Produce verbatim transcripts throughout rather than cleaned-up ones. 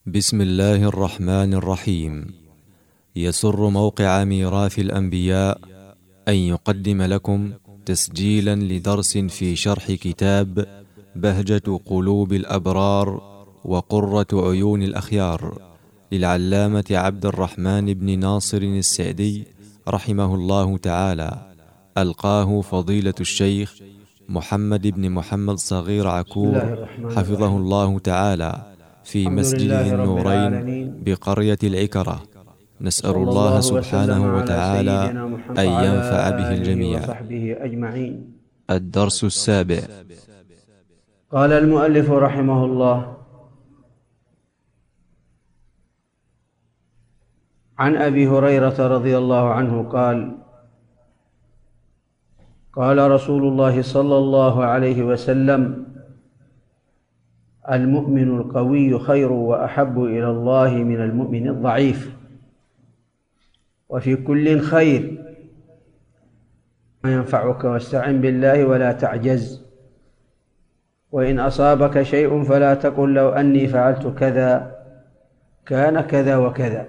بسم الله الرحمن الرحيم. يسر موقع ميراث الأنبياء أن يقدم لكم تسجيلا لدرس في شرح كتاب بهجة قلوب الأبرار وقرة عيون الأخيار للعلامة عبد الرحمن بن ناصر السعدي رحمه الله تعالى، ألقاه فضيلة الشيخ محمد بن محمد صغير عكور حفظه الله تعالى في مسجد ذي النورين بقرية العكرة. نسأل الله سبحانه وتعالى أن ينفع به الجميع. الدرس السابع. قال المؤلف رحمه الله: عن أبي هريرة رضي الله عنه قال: قال رسول الله صلى الله عليه وسلم: المؤمن القوي خير وأحب إلى الله من المؤمن الضعيف، وفي كل خير ما ينفعك، واستعن بالله ولا تعجز، وإن أصابك شيء فلا تقل لو أني فعلت كذا كان كذا وكذا،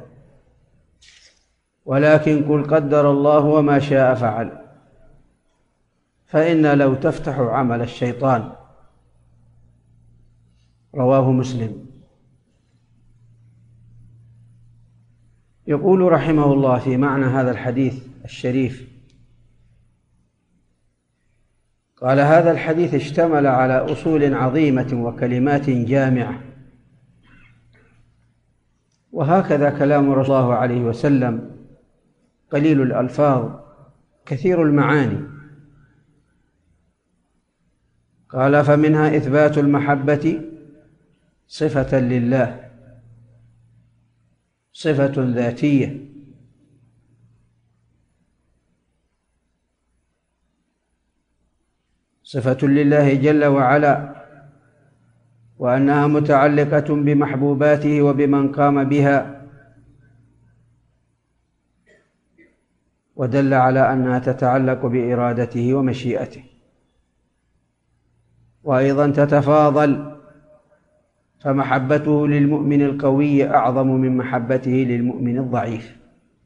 ولكن قل قدر الله وما شاء فعل، فإن لو تفتح عمل الشيطان. رواه مسلم. يقول رحمه الله في معنى هذا الحديث الشريف: قال: هذا الحديث اشتمل على أصول عظيمة وكلمات جامعة، وهكذا كلام رسول الله عليه وسلم قليل الألفاظ كثير المعاني. قال: فمنها إثبات المحبة صفة لله، صفة ذاتية، صفة لله جل وعلا، وأنها متعلقة بمحبوباته وبمن قام بها، ودل على أنها تتعلق بإرادته ومشيئته، وأيضا تتفاضل، فمحبته للمؤمن القوي أعظم من محبته للمؤمن الضعيف.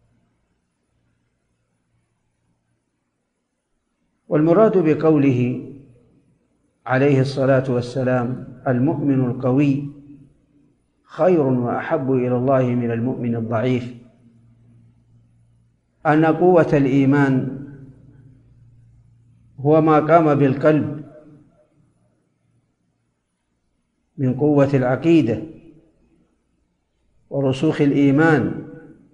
والمراد بقوله عليه الصلاة والسلام: المؤمن القوي خير وأحب إلى الله من المؤمن الضعيف، أن قوة الإيمان هو ما قام بالقلب من قوة العقيدة ورسوخ الإيمان،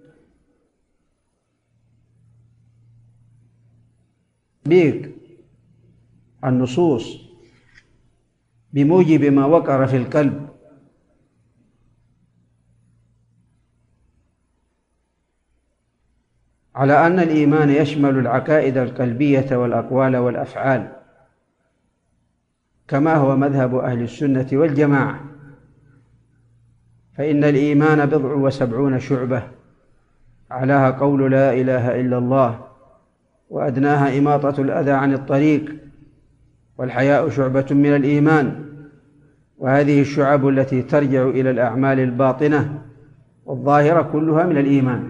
بيك النصوص بموجب ما وقر في القلب، على أن الإيمان يشمل العقائد القلبية والأقوال والأفعال، كما هو مذهب أهل السنة والجماعة. فإن الإيمان بضع وسبعون شعبة، أعلاها قول لا إله إلا الله، وأدناها إماطة الأذى عن الطريق، والحياء شعبة من الإيمان. وهذه الشعب التي ترجع إلى الأعمال الباطنة والظاهرة كلها من الإيمان،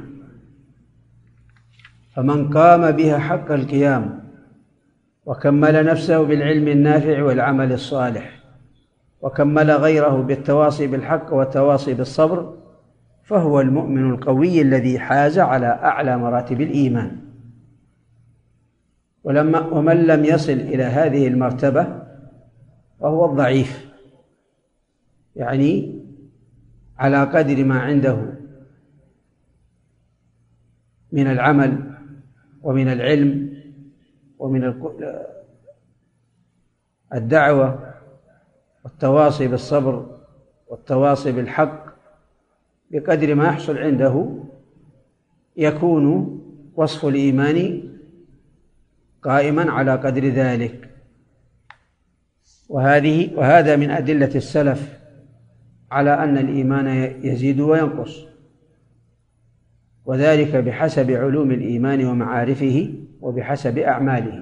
فمن قام بها حق القيام وكمل نفسه بالعلم النافع والعمل الصالح، وكمل غيره بالتواصي بالحق والتواصي بالصبر، فهو المؤمن القوي الذي حاز على أعلى مراتب الإيمان. ولما ومن لم يصل إلى هذه المرتبة فهو الضعيف، يعني على قدر ما عنده من العمل ومن العلم ومن الدعوة والتواصي بالصبر والتواصي بالحق، بقدر ما يحصل عنده يكون وصف الإيمان قائما على قدر ذلك. وهذه وهذا من أدلة السلف على أن الإيمان يزيد وينقص، وذلك بحسب علوم الإيمان ومعارفه وبحسب أعماله.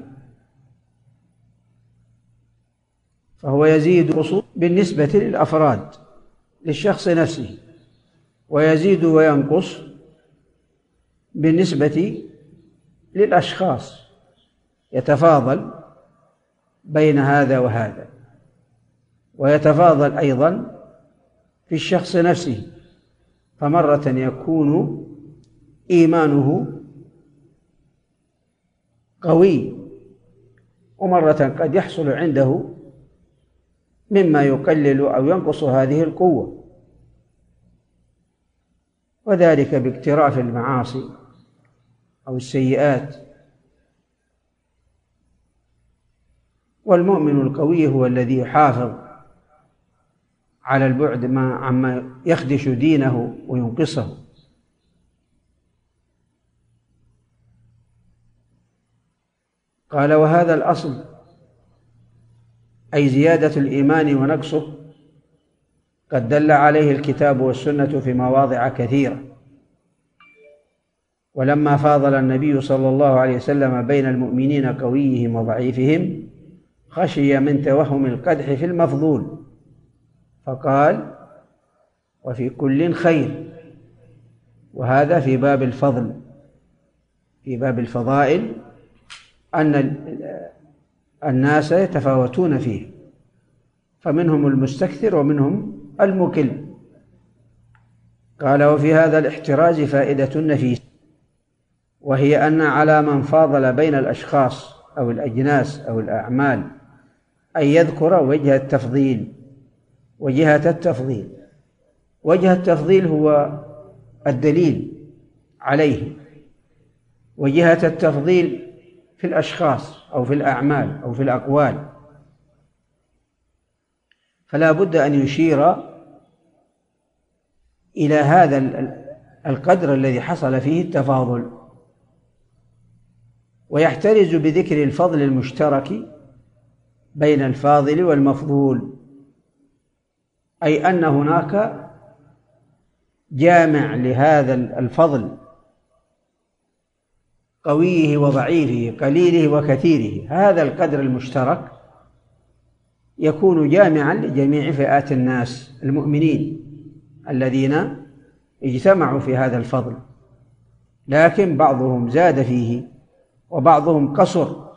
فهو يزيد بالنسبة للأفراد، للشخص نفسه، ويزيد وينقص بالنسبة للأشخاص، يتفاضل بين هذا وهذا، ويتفاضل أيضا في الشخص نفسه، فمرة يكون إيمانه قوي، ومرة قد يحصل عنده مما يقلل أو ينقص هذه القوة، وذلك باقتراف المعاصي أو السيئات. والمؤمن القوي هو الذي يحافظ على البعد عما يخدش دينه وينقصه. قال: وهذا الأصل، أي زيادة الإيمان ونقصه، قد دل عليه الكتاب والسنة في مواضع كثيرة. ولما فاضل النبي صلى الله عليه وسلم بين المؤمنين قويهم وضعيفهم خشي من توهم القدح في المفضول، فقال: وفي كل خير. وهذا في باب الفضل، في باب الفضائل، أن الناس يتفاوتون فيه، فمنهم المستكثر ومنهم المكل. قال: وفي هذا الاحتراز فائدة نفيسة، وهي أن على من فاضل بين الأشخاص أو الأجناس أو الأعمال أن يذكر وجه التفضيل. وجهة التفضيل وجه التفضيل هو الدليل عليه، وجهة التفضيل في الأشخاص أو في الأعمال أو في الأقوال، فلا بد أن يشير إلى هذا القدر الذي حصل فيه التفاضل، ويحترز بذكر الفضل المشترك بين الفاضل والمفضول، أي أن هناك جامع لهذا الفضل، قويه وضعيفه، قليله وكثيره. هذا القدر المشترك يكون جامعا لجميع فئات الناس المؤمنين الذين اجتمعوا في هذا الفضل، لكن بعضهم زاد فيه وبعضهم قصر،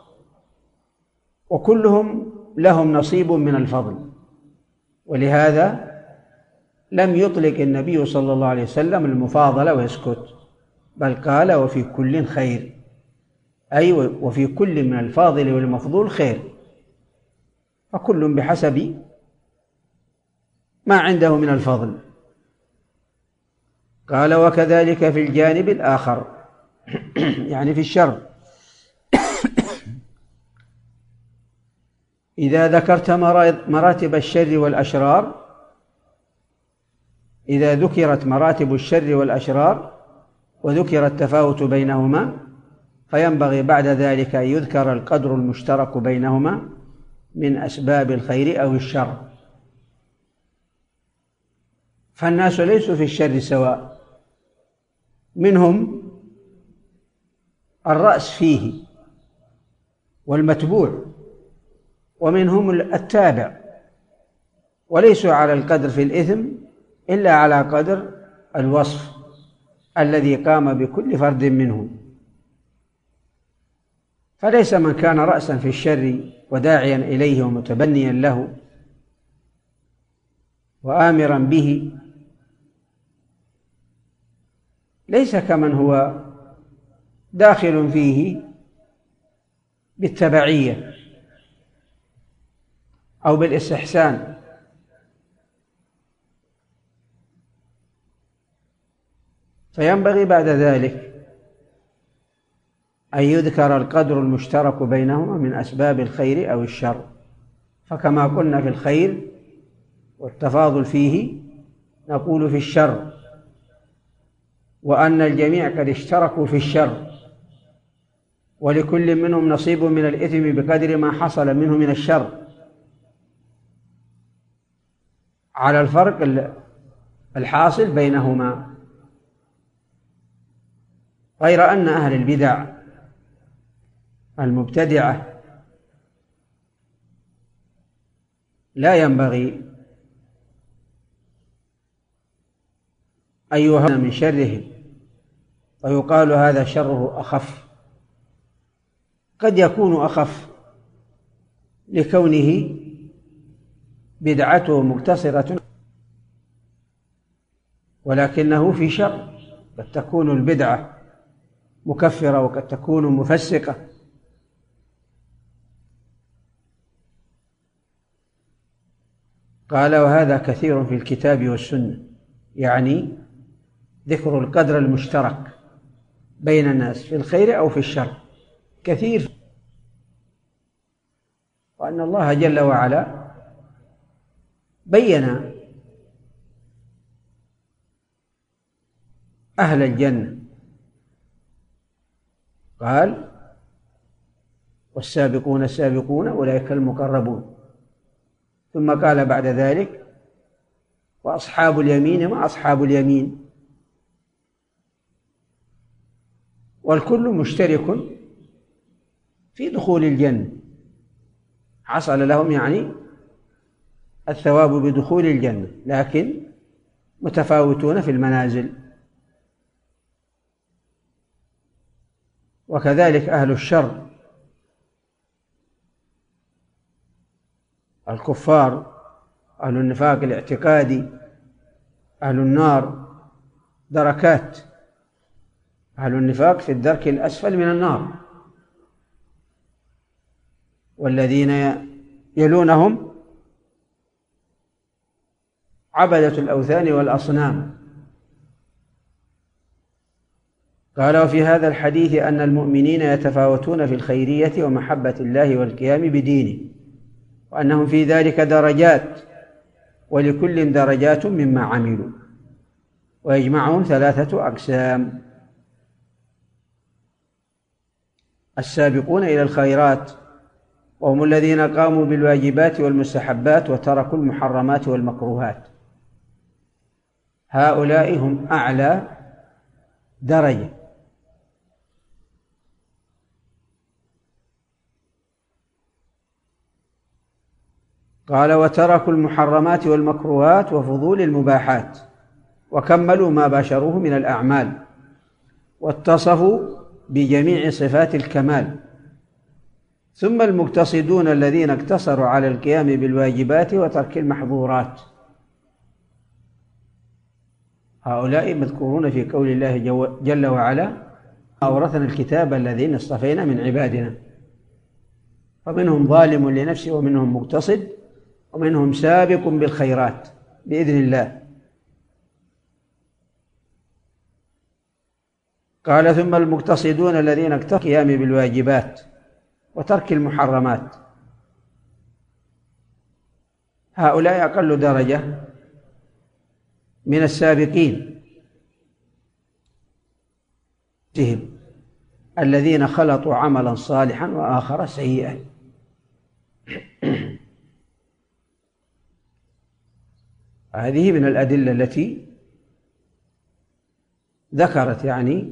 وكلهم لهم نصيب من الفضل. ولهذا لم يطلق النبي صلى الله عليه وسلم المفاضلة ويسكت، بل قال: وفي كل خير، أي وفي كل من الفاضل والمفضول خير، فكل بحسب ما عنده من الفضل. قال: وكذلك في الجانب الآخر يعني في الشر، إذا ذكرت مراتب الشر والأشرار إذا ذكرت مراتب الشر والأشرار وذكر التفاوت بينهما، فينبغي بعد ذلك أن يذكر القدر المشترك بينهما من أسباب الخير أو الشر. فالناس ليسوا في الشر سواء، منهم الرأس فيه والمتبوع، ومنهم التابع، وليسوا على القدر في الإثم إلا على قدر الوصف الذي قام بكل فرد منهم. فليس من كان رأسا في الشر وداعيا إليه ومتبنيا له وآمرا به، ليس كمن هو داخل فيه بالتبعية أو بالاستحسان. فينبغي بعد ذلك أن يذكر القدر المشترك بينهما من أسباب الخير أو الشر. فكما قلنا في الخير والتفاضل فيه نقول في الشر، وأن الجميع قد اشتركوا في الشر، ولكل منهم نصيب من الإثم بقدر ما حصل منه من الشر، على الفرق الحاصل بينهما. غير أن أهل البدع المبتدعة لا ينبغي أن يهون من شرهم ويقال هذا شره أخف. قد يكون أخف لكونه بدعته مقتصرة، ولكنه في شر. قد تكون البدعة مكفرة وقد تكون مفسقة. قال وهذا كثير في الكتاب والسنة، يعني ذكر القدر المشترك بين الناس في الخير أو في الشر كثير، وأن الله جل وعلا بين أهل الجنة، قال والسابقون السابقون أولئك المقربون، ثم قال بعد ذلك وأصحاب اليمين ما أصحاب اليمين، والكل مشترك في دخول الجنة، حصل لهم يعني الثواب بدخول الجنة، لكن متفاوتون في المنازل. وكذلك أهل الشر الكفار، أهل النفاق الاعتقادي، أهل النار دركات، أهل النفاق في الدرك الأسفل من النار، والذين يلونهم عبدة الأوثان والأصنام. قال وفي هذا الحديث أن المؤمنين يتفاوتون في الخيرية ومحبة الله والقيام بدينه، وأنهم في ذلك درجات، ولكل درجات مما عملوا، ويجمعهم ثلاثة أقسام: السابقون إلى الخيرات، وهم الذين قاموا بالواجبات والمستحبات وتركوا المحرمات والمكروهات، هؤلاء هم أعلى درجة. قال وتركوا المحرمات والمكروهات وفضول المباحات، وكملوا ما باشروه من الأعمال، واتصفوا بجميع صفات الكمال. ثم المقتصدون الذين اقتصروا على القيام بالواجبات وترك المحظورات، هؤلاء مذكورون في قول الله جل وعلا أورثنا الكتاب الذين اصطفينا من عبادنا، فمنهم ظالم لنفسه ومنهم مقتصد ومنهم سابق بالخيرات بإذن الله. قال ثم المقتصدون الذين اقتصروا القيام بالواجبات وترك المحرمات، هؤلاء أقل درجة من السابقين الذين خلطوا عملا صالحا وآخر سيئا. هذه من الأدلة التي ذكرت يعني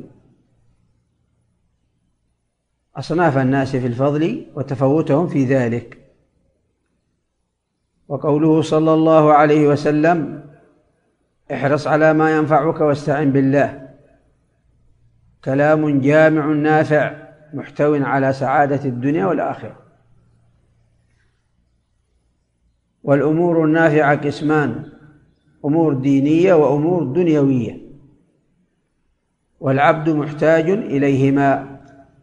أصناف الناس في الفضل وتفوتهم في ذلك. وقوله صلى الله عليه وسلم احرص على ما ينفعك واستعن بالله، كلام جامع نافع محتو على سعادة الدنيا والآخرة. والأمور النافعة قسمان: أمور دينية وأمور دنيوية، والعبد محتاج إليهما.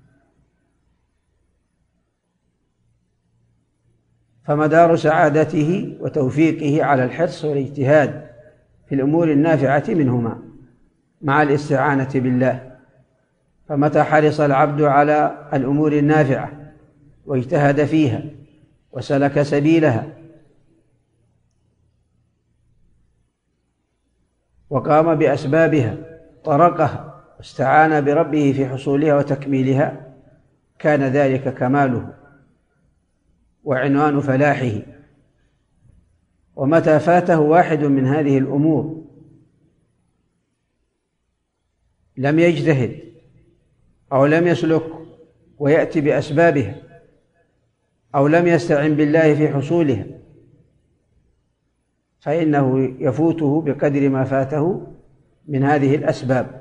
فمدار سعادته وتوفيقه على الحرص والاجتهاد في الأمور النافعة منهما مع الاستعانة بالله. فمتى حرص العبد على الأمور النافعة واجتهد فيها وسلك سبيلها وقام بأسبابها طرقها واستعان بربه في حصولها وتكميلها، كان ذلك كماله وعنوان فلاحه. ومتى فاته واحد من هذه الأمور لم يجتهد أو لم يسلك ويأتي بأسبابها أو لم يستعن بالله في حصولها، فإنه يفوته بقدر ما فاته من هذه الأسباب.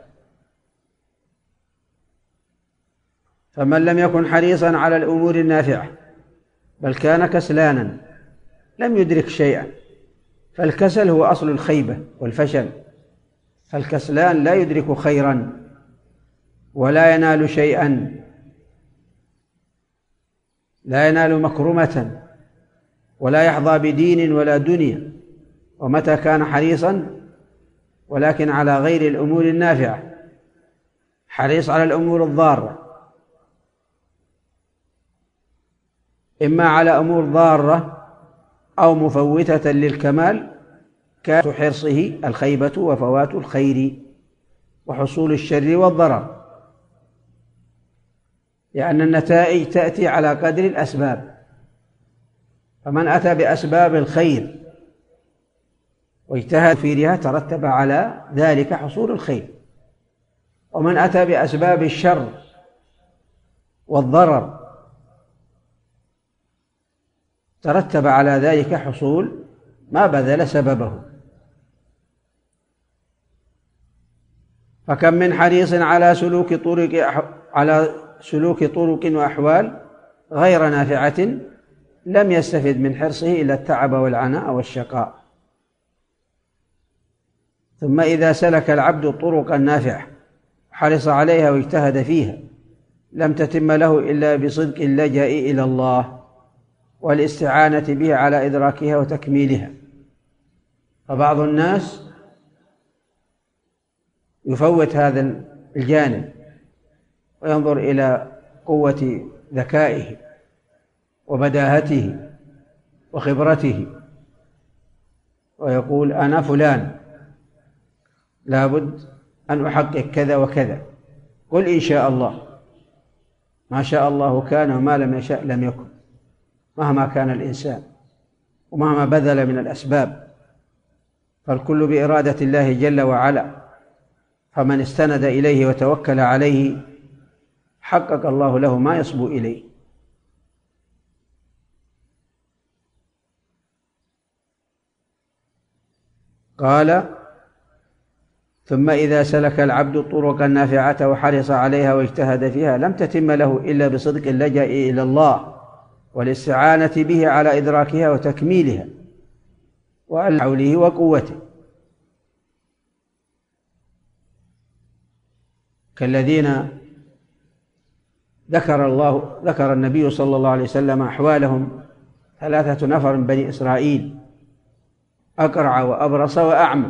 فمن لم يكن حريصا على الأمور النافعة بل كان كسلانا لم يدرك شيئا، فالكسل هو أصل الخيبة والفشل، فالكسلان لا يدرك خيرا ولا ينال شيئا، لا ينال مكرمة ولا يحظى بدين ولا دنيا. ومتى كان حريصا ولكن على غير الأمور النافعة، حريص على الأمور الضارة، إما على أمور ضارة أو مفوتة للكمال، كان حرصه الخيبة وفوات الخير وحصول الشر والضرر، لأن النتائج تأتي على قدر الأسباب. فمن أتى بأسباب الخير واجتهد فيها ترتب على ذلك حصول الخير، ومن أتى بأسباب الشر والضرر ترتب على ذلك حصول ما بذل سببه. فكم من حريص على سلوك طرق على سلوك طرق وأحوال غير نافعة لم يستفد من حرصه إلا التعب والعناء والشقاء. ثم إذا سلك العبد الطرق النافعة حرص عليها واجتهد فيها لم تتم له إلا بصدق اللجأ إلى الله والاستعانة به على إدراكها وتكميلها. فبعض الناس يفوت هذا الجانب وينظر إلى قوة ذكائه وبداهته وخبرته ويقول أنا فلان لابد أن أحقق كذا وكذا، قل إن شاء الله، ما شاء الله كان وما لم يشاء لم يكن، مهما كان الإنسان ومهما بذل من الأسباب فالكل بإرادة الله جل وعلا. فمن استند إليه وتوكل عليه حقق الله له ما يصبو إليه. قال ثم إذا سلك العبد الطرق النافعة وحرص عليها واجتهد فيها لم تتم له إلا بصدق اللجأ إلى الله والاستعانة به على إدراكها وتكميلها وعلى حوله وقوته، كالذين ذكر الله ذكر النبي صلى الله عليه وسلم أحوالهم ثلاثة نفر من بني إسرائيل، أقرع وأبرص وأعمى،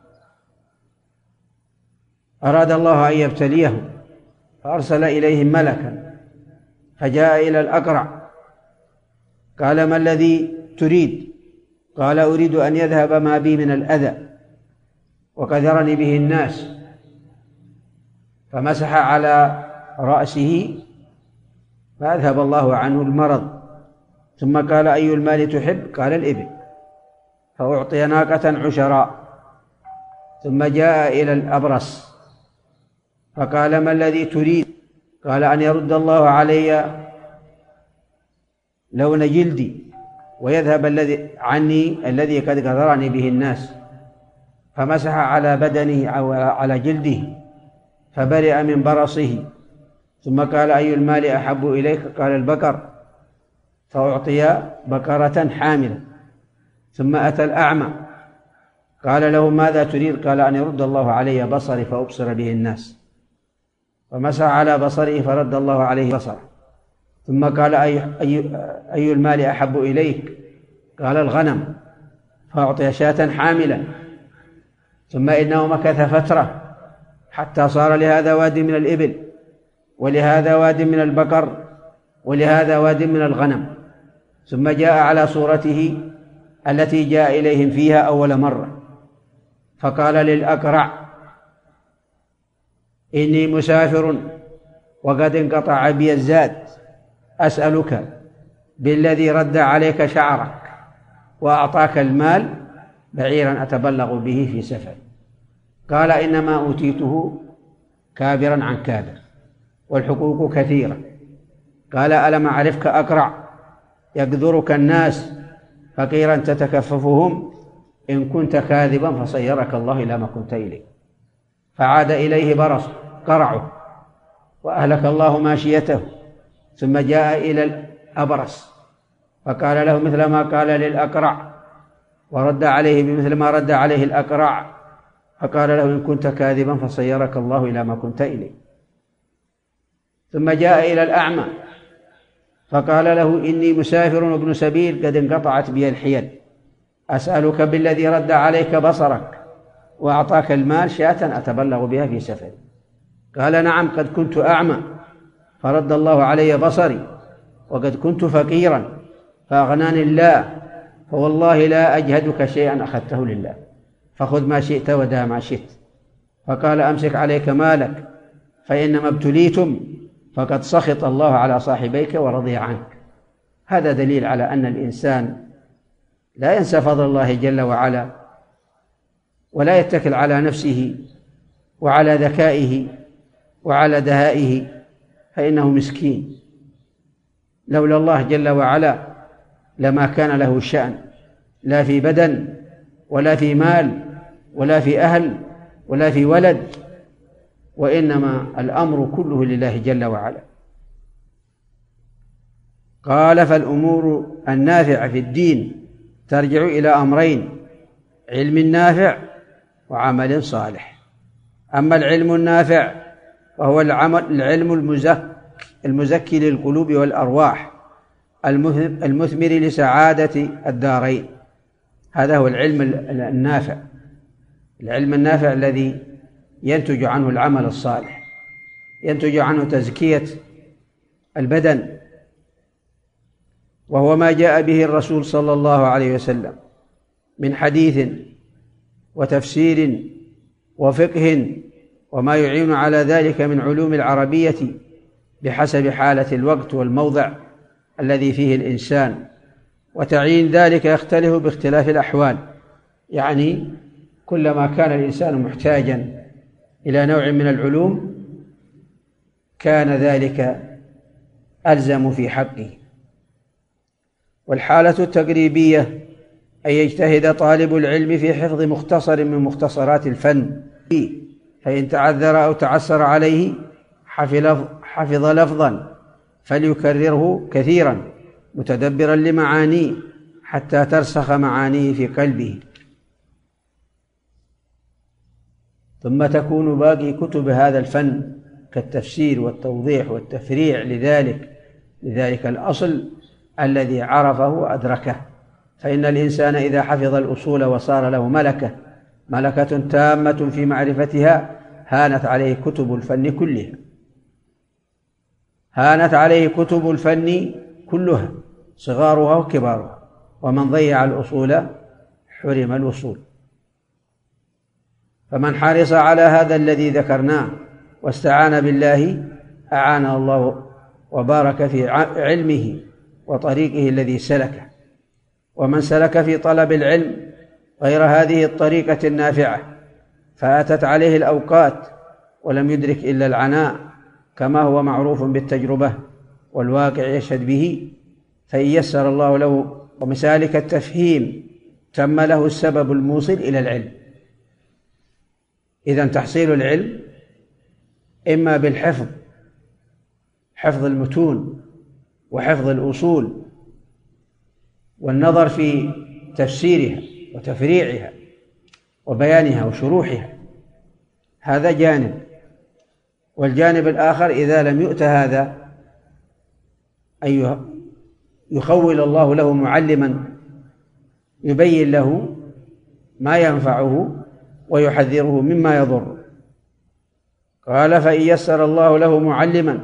أراد الله أن يبتليهم فأرسل إليهم ملكا فجاء إلى الأقرع قال ما الذي تريد؟ قال أريد أن يذهب ما بي من الأذى وقذرني به الناس، فمسح على رأسه فأذهب الله عنه المرض. ثم قال أي المال تحب؟ قال الإبل، فأعطي ناقة عشراء. ثم جاء إلى الأبرص فقال ما الذي تريد؟ قال أن يرد الله علي لون جلدي ويذهب الذي عني الذي قد قذرني به الناس، فمسح على بدنه أو على جلده فبرئ من برصه. ثم قال أي المال أحب إليك؟ قال البقر، فأعطي بقرة حاملة. ثم أتى الأعمى قال له ماذا تريد؟ قال أن يرد الله علي بصري فأبصر به الناس، فمسح على بصره فرد الله عليه بصره. ثم قال أي, أي, أي المال أحب إليك؟ قال الغنم، فأعطي شاة حاملة. ثم إنه مكث فترة حتى صار لهذا واد من الإبل ولهذا واد من البقر ولهذا واد من الغنم. ثم جاء على صورته التي جاء إليهم فيها أول مرة فقال للأقرع إني مسافر وقد انقطع بي الزاد، أسألك بالذي رد عليك شعرك وأعطاك المال بعيرا أتبلغ به في سفر. قال إنما أوتيته كابرا عن كابر والحقوق كثيرة. قال ألم أعرفك أقرع يقدرك الناس فقيرا تتكففهم، إن كنت كاذبا فصيرك الله إلى ما كنت إليه. فعاد إليه برص قرعه وأهلك الله ماشيته، ثم جاء إلى الأبرص فقال له مثل ما قال للأقرع، ورد عليه بمثل ما رد عليه الأقرع، فقال له إن كنت كاذبا فصيرك الله إلى ما كنت إليه. ثم جاء إلى الأعمى فقال له إني مسافر وابن سبيل قد انقطعت بي الحيل، أسألك بالذي رد عليك بصرك وأعطاك المال شاة أتبلغ بها في سفري. قال نعم قد كنت أعمى فرد الله علي بصري، وقد كنت فقيرا فأغناني الله، فوالله لا أجهدك شيئا أخذته لله، فخذ ما شئت ودع ما شئت. فقال أمسك عليك مالك فإنما ابتليتم فقد سخط الله على صاحبيك ورضي عنك. هذا دليل على أن الإنسان لا ينسى فضل الله جل وعلا، ولا يتكل على نفسه وعلى ذكائه وعلى دهائه، فإنه مسكين. لولا الله جل وعلا لما كان له شأن، لا في بدن ولا في مال ولا في أهل ولا في ولد، وإنما الأمر كله لله جل وعلا. قال فالأمور النافعة في الدين ترجع إلى أمرين: علم نافع وعمل صالح. أما العلم النافع فهو العمل العلم المزكي المزكي للقلوب والأرواح المثمر لسعادة الدارين، هذا هو العلم النافع، العلم النافع الذي ينتج عنه العمل الصالح، ينتج عنه تزكية البدن، وهو ما جاء به الرسول صلى الله عليه وسلم من حديث وتفسير وفقه وما يعين على ذلك من علوم العربية بحسب حالة الوقت والموضع الذي فيه الإنسان، وتعيين ذلك يختلف باختلاف الأحوال، يعني كلما كان الإنسان محتاجا إلى نوع من العلوم كان ذلك ألزم في حقه. والحالة التقريبية أن يجتهد طالب العلم في حفظ مختصر من مختصرات الفن، فإن تعذر أو تعسر عليه حفظ لفظا فليكرره كثيرا متدبرا لمعانيه حتى ترسخ معانيه في قلبه. ثم تكون باقي كتب هذا الفن كالتفسير والتوضيح والتفريع لذلك لذلك الأصل الذي عرفه وأدركه. فإن الإنسان إذا حفظ الأصول وصار له ملكة ملكة تامة في معرفتها هانت عليه كتب الفن كلها هانت عليه كتب الفن كلها صغارها وكبارها، ومن ضيع الأصول حرم الوصول. فمن حرص على هذا الذي ذكرناه واستعان بالله أعانه الله وبارك في علمه وطريقه الذي سلكه. ومن سلك في طلب العلم غير هذه الطريقة النافعة فأتت عليه الأوقات ولم يدرك إلا العناء، كما هو معروف بالتجربة والواقع يشهد به، فإن يسر الله له ومسالك التفهيم تم له السبب الموصل إلى العلم. إذن تحصيل العلم إما بالحفظ، حفظ المتون وحفظ الأصول والنظر في تفسيرها وتفريعها وبيانها وشروحها، هذا جانب. والجانب الآخر إذا لم يؤت هذا أن يخول الله له معلما يبين له ما ينفعه ويحذره مما يضر. قال فإن يسر الله له معلما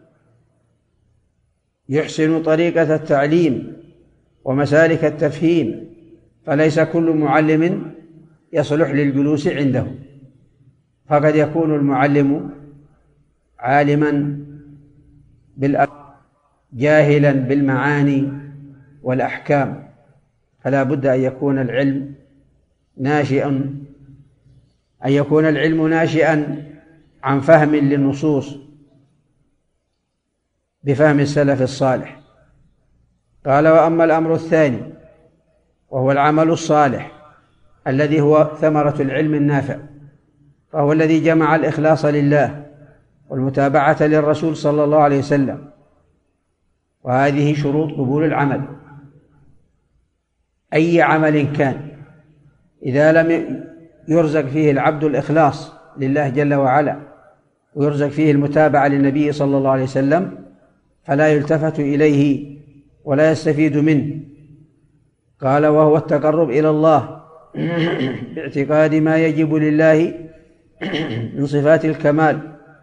يحسن طريقة التعليم ومسالك التفهيم فليس كل معلم يصلح للجلوس عنده، فقد يكون المعلم عالما بالأحكام جاهلا بالمعاني والأحكام، فلا بد أن يكون العلم ناشئا أن يكون العلم ناشئا عن فهم للنصوص بفهم السلف الصالح. قال وأما الأمر الثاني وهو العمل الصالح الذي هو ثمرة العلم النافع، فهو الذي جمع الإخلاص لله والمتابعة للرسول صلى الله عليه وسلم، وهذه شروط قبول العمل. أي عمل كان إذا لم يرزق فيه العبد الإخلاص لله جل وعلا ويرزق فيه المتابعة للنبي صلى الله عليه وسلم فلا يلتفت إليه ولا يستفيد منه. قال: وهو التقرب إلى الله باعتقاد ما يجب لله من صفات الكمال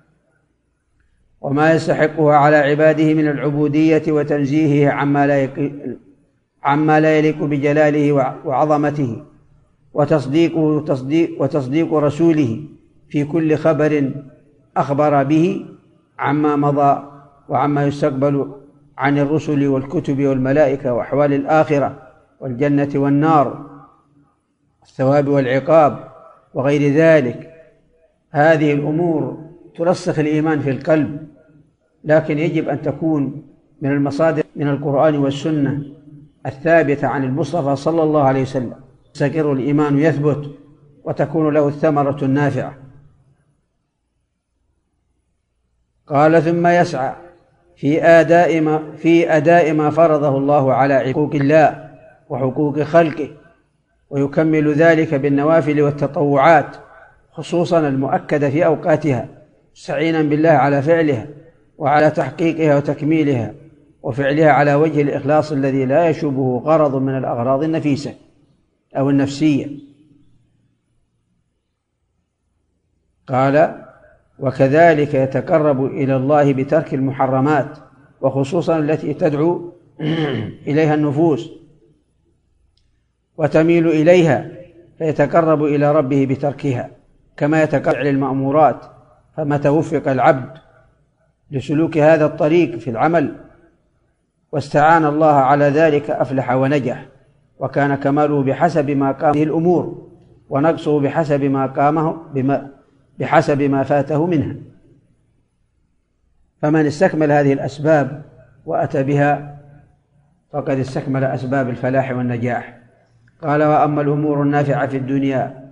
وما يستحقها على عباده من العبودية وتنزيهه عما لا عما لا يليق بجلاله وعظمته، وتصديقه وتصديق, وتصديق رسوله في كل خبر أخبر به عما مضى وعما يستقبل عن الرسل والكتب والملائكة وأحوال الآخرة والجنة والنار الثواب والعقاب وغير ذلك. هذه الأمور ترسخ الإيمان في القلب، لكن يجب أن تكون من المصادر من القرآن والسنة الثابتة عن المصطفى صلى الله عليه وسلم، يستقر الإيمان يثبت وتكون له الثمرة النافعة. قال: ثم يسعى في أداء ما, في أداء ما فرضه الله على حقوق الله وحقوق خلقه، ويكمل ذلك بالنوافل والتطوعات خصوصا المؤكدة في أوقاتها، مستعينا بالله على فعلها وعلى تحقيقها وتكميلها وفعلها على وجه الإخلاص الذي لا يشوبه غرض من الأغراض النفيسة أو النفسية. قال: وكذلك يتقرب إلى الله بترك المحرمات وخصوصا التي تدعو إليها النفوس وتميل إليها، فيتقرب إلى ربه بتركها كما يتقرب إلى المأمورات. فمتى وفق العبد لسلوك هذا الطريق في العمل واستعان الله على ذلك أفلح ونجح، وكان كماله بحسب ما قام به الأمور ونقصه بحسب ما قامه بما بحسب ما فاته منها. فمن استكمل هذه الأسباب وأتى بها فقد استكمل أسباب الفلاح والنجاح. قال: وأما الأمور النافعة في الدنيا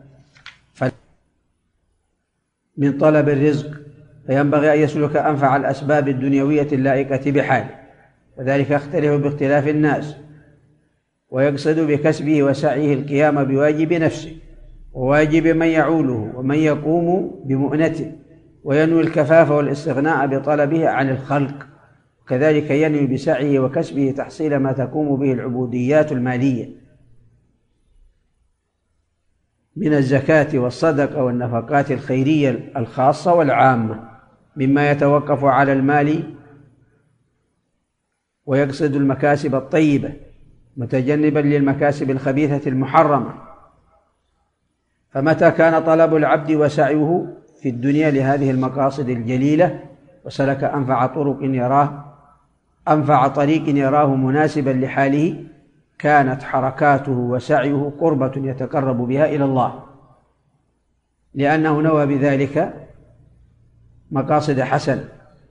من طلب الرزق فينبغي أن يسلك أنفع الأسباب الدنيوية اللائقة بحاله، وذلك يختلف باختلاف الناس، ويقصد بكسبه وسعيه القيام بواجب نفسه وواجب من يعوله ومن يقوم بمؤنته، وينوي الكفاف والاستغناء بطلبه عن الخلق، وكذلك ينوي بسعيه وكسبه تحصيل ما تقوم به العبوديات المالية من الزكاة والصدقة والنفقات الخيرية الخاصة والعامة مما يتوقف على المال، ويقصد المكاسب الطيبة متجنبا للمكاسب الخبيثة المحرمة. فمتى كان طلب العبد وسعيه في الدنيا لهذه المقاصد الجليلة وسلك أنفع طرق يراه أنفع طريق يراه مناسبا لحاله، كانت حركاته وسعيه قربة يتقرب بها إلى الله، لأنه نوى بذلك مقاصد حسنة.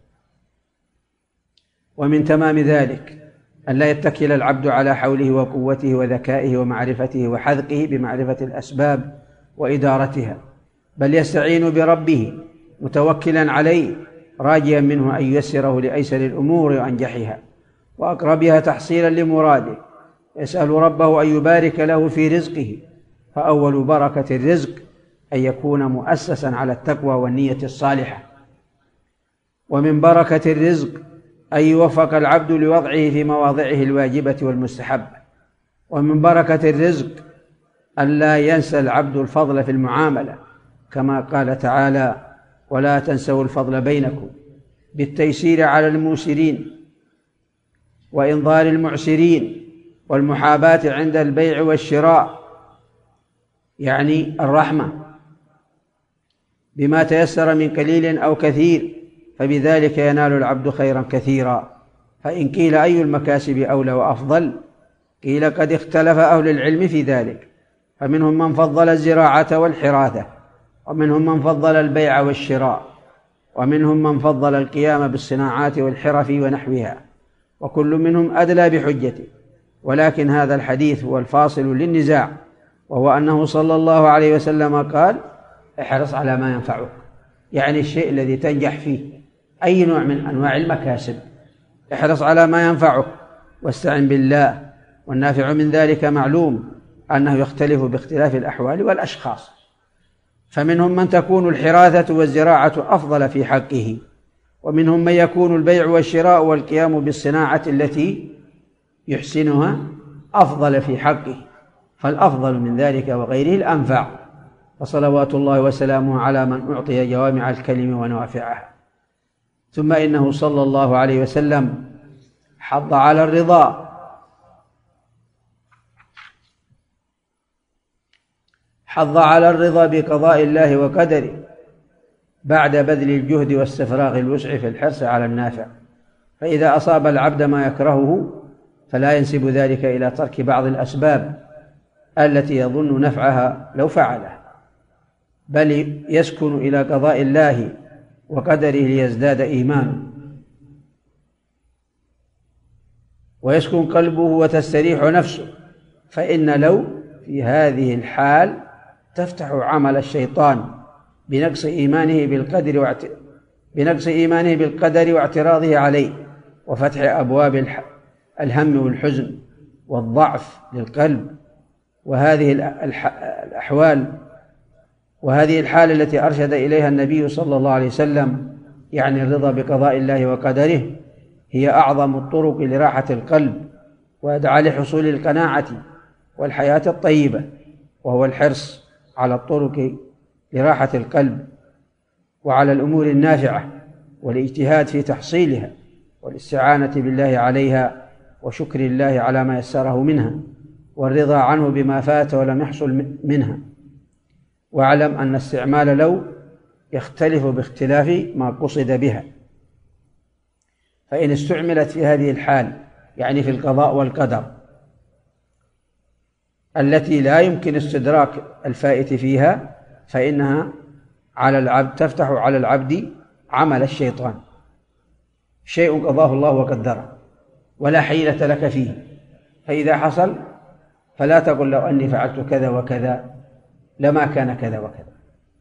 ومن تمام ذلك أن لا يتكل العبد على حوله وقوته وذكائه ومعرفته وحذقه بمعرفة الأسباب وإدارتها، بل يستعين بربه متوكلا عليه راجيا منه أن ييسره لأيسر الأمور وأنجحها وأقربها تحصيلا لمراده، يسأل ربه أن يبارك له في رزقه، فأول بركة الرزق أن يكون مؤسسا على التقوى والنية الصالحة. ومن بركة الرزق أن يوفق العبد لوضعه في مواضعه الواجبة والمستحبة. ومن بركة الرزق أن لا ينسى العبد الفضل في المعاملة، كما قال تعالى: ولا تنسوا الفضل بينكم بالتيسير على الموسرين وإنظار المعسرين والمحاباة عند البيع والشراء، يعني الرحمة بما تيسر من قليل أو كثير، فبذلك ينال العبد خيرا كثيرا. فإن قيل أي المكاسب أولى وأفضل، قيل قد اختلف أهل العلم في ذلك، فمنهم من فضل الزراعة والحراثة، ومنهم من فضل البيع والشراء، ومنهم من فضل القيام بالصناعات والحرف ونحوها، وكل منهم أدلى بحجته. ولكن هذا الحديث هو الفاصل للنزاع، وهو أنه صلى الله عليه وسلم قال: احرص على ما ينفعك، يعني الشيء الذي تنجح فيه، أي نوع من أنواع المكاسب احرص على ما ينفعك واستعن بالله. والنافع من ذلك معلوم أنه يختلف باختلاف الأحوال والأشخاص، فمنهم من تكون الحراثة والزراعة أفضل في حقه، ومنهم من يكون البيع والشراء والقيام بالصناعة التي يحسنها أفضل في حقه، فالأفضل من ذلك وغيره الأنفع. وصلوات الله وسلامه على من أعطي جوامع الكلم ونوافعها. ثم إنه صلى الله عليه وسلم حض على الرضا حض على الرضا بقضاء الله وقدره بعد بذل الجهد واستفراغ الوسع في الحرص على النافع. فإذا أصاب العبد ما يكرهه فلا ينسب ذلك إلى ترك بعض الأسباب التي يظن نفعها لو فعلها، بل يسكن إلى قضاء الله وقدره ليزداد إيمانه، ويسكن قلبه وتستريح نفسه. فإن لو في هذه الحال تفتح عمل الشيطان بنقص إيمانه بالقدر واعت... بنقص إيمانه بالقدر واعتراضه عليه، وفتح أبواب الح... الهم والحزن والضعف للقلب. وهذه الح... الأحوال وهذه الحالة التي أرشد إليها النبي صلى الله عليه وسلم، يعني الرضا بقضاء الله وقدره، هي أعظم الطرق لراحة القلب وأدعى لحصول القناعة والحياة الطيبة، وهو الحرص على الطرق لراحة القلب وعلى الأمور النافعة، والاجتهاد في تحصيلها، والاستعانة بالله عليها، وشكر الله على ما يسره منها، والرضا عنه بما فات ولم يحصل منها. واعلم أن استعمال لو يختلف باختلاف ما قصد بها، فإن استعملت في هذه الحال، يعني في القضاء والقدر التي لا يمكن استدراك الفائت فيها، فإنها على العبد تفتح على العبد عمل الشيطان، شيء قضاه الله وقدره ولا حيلة لك فيه. فإذا حصل فلا تقل لو أني فعلت كذا وكذا لما كان كذا وكذا.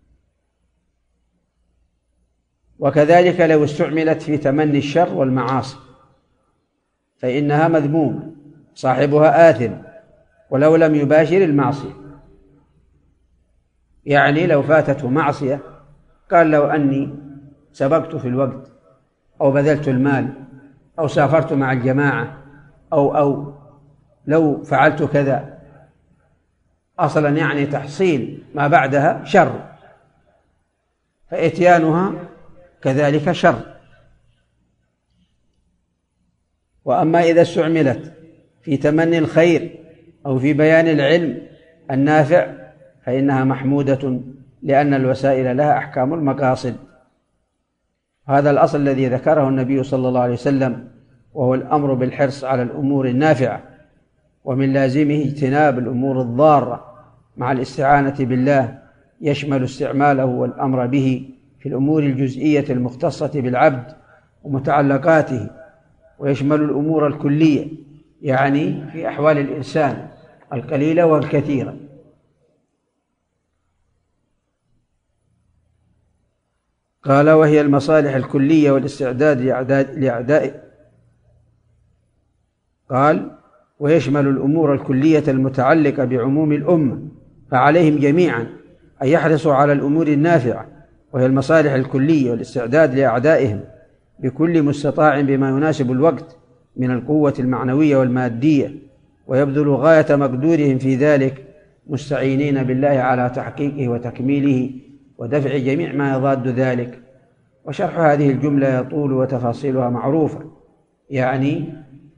وكذلك لو استعملت في تمني الشر والمعاصي فإنها مذمومة، صاحبها آثم ولو لم يباشر المعصية. يعني لو فاتته معصية قال لو أني سبقت في الوقت، أو بذلت المال، أو سافرت مع الجماعة، أو أو لو فعلت كذا، أصلا يعني تحصيل ما بعدها شر، فإتيانها كذلك شر. وأما إذا استعملت في تمني الخير أو في بيان العلم النافع فإنها محمودة، لأن الوسائل لها أحكام المقاصد. هذا الأصل الذي ذكره النبي صلى الله عليه وسلم، وهو الأمر بالحرص على الأمور النافعة، ومن لازمه اجتناب الأمور الضارة مع الاستعانة بالله، يشمل استعماله والأمر به في الأمور الجزئية المختصة بالعبد ومتعلقاته، ويشمل الأمور الكلية، يعني في أحوال الإنسان القليلة والكثيرة. قال وهي المصالح الكلية والاستعداد لأعداء. قال ويشمل الأمور الكلية المتعلقة بعموم الأمة، فعليهم جميعا أن يحرصوا على الأمور النافعة، وهي المصالح الكلية والاستعداد لأعدائهم بكل مستطاع بما يناسب الوقت من القوة المعنوية والمادية، ويبذلوا غاية مقدورهم في ذلك، مستعينين بالله على تحقيقه وتكميله ودفع جميع ما يضاد ذلك. وشرح هذه الجملة يطول وتفاصيلها معروفة، يعني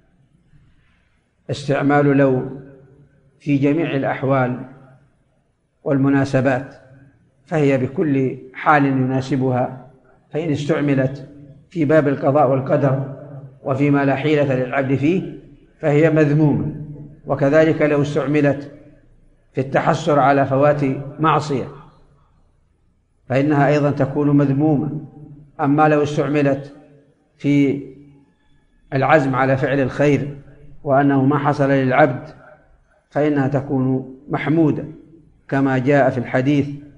استعمال لو في جميع الأحوال والمناسبات، فهي بكل حال يناسبها، فإن استعملت في باب القضاء والقدر وفيما لا حيلة للعبد فيه فهي مذمومة. وكذلك لو استعملت في التحسر على فوات معصية فإنها أيضا تكون مذمومة. أما لو استعملت في العزم على فعل الخير وأنه ما حصل للعبد فإنها تكون محمودة، كما جاء في الحديث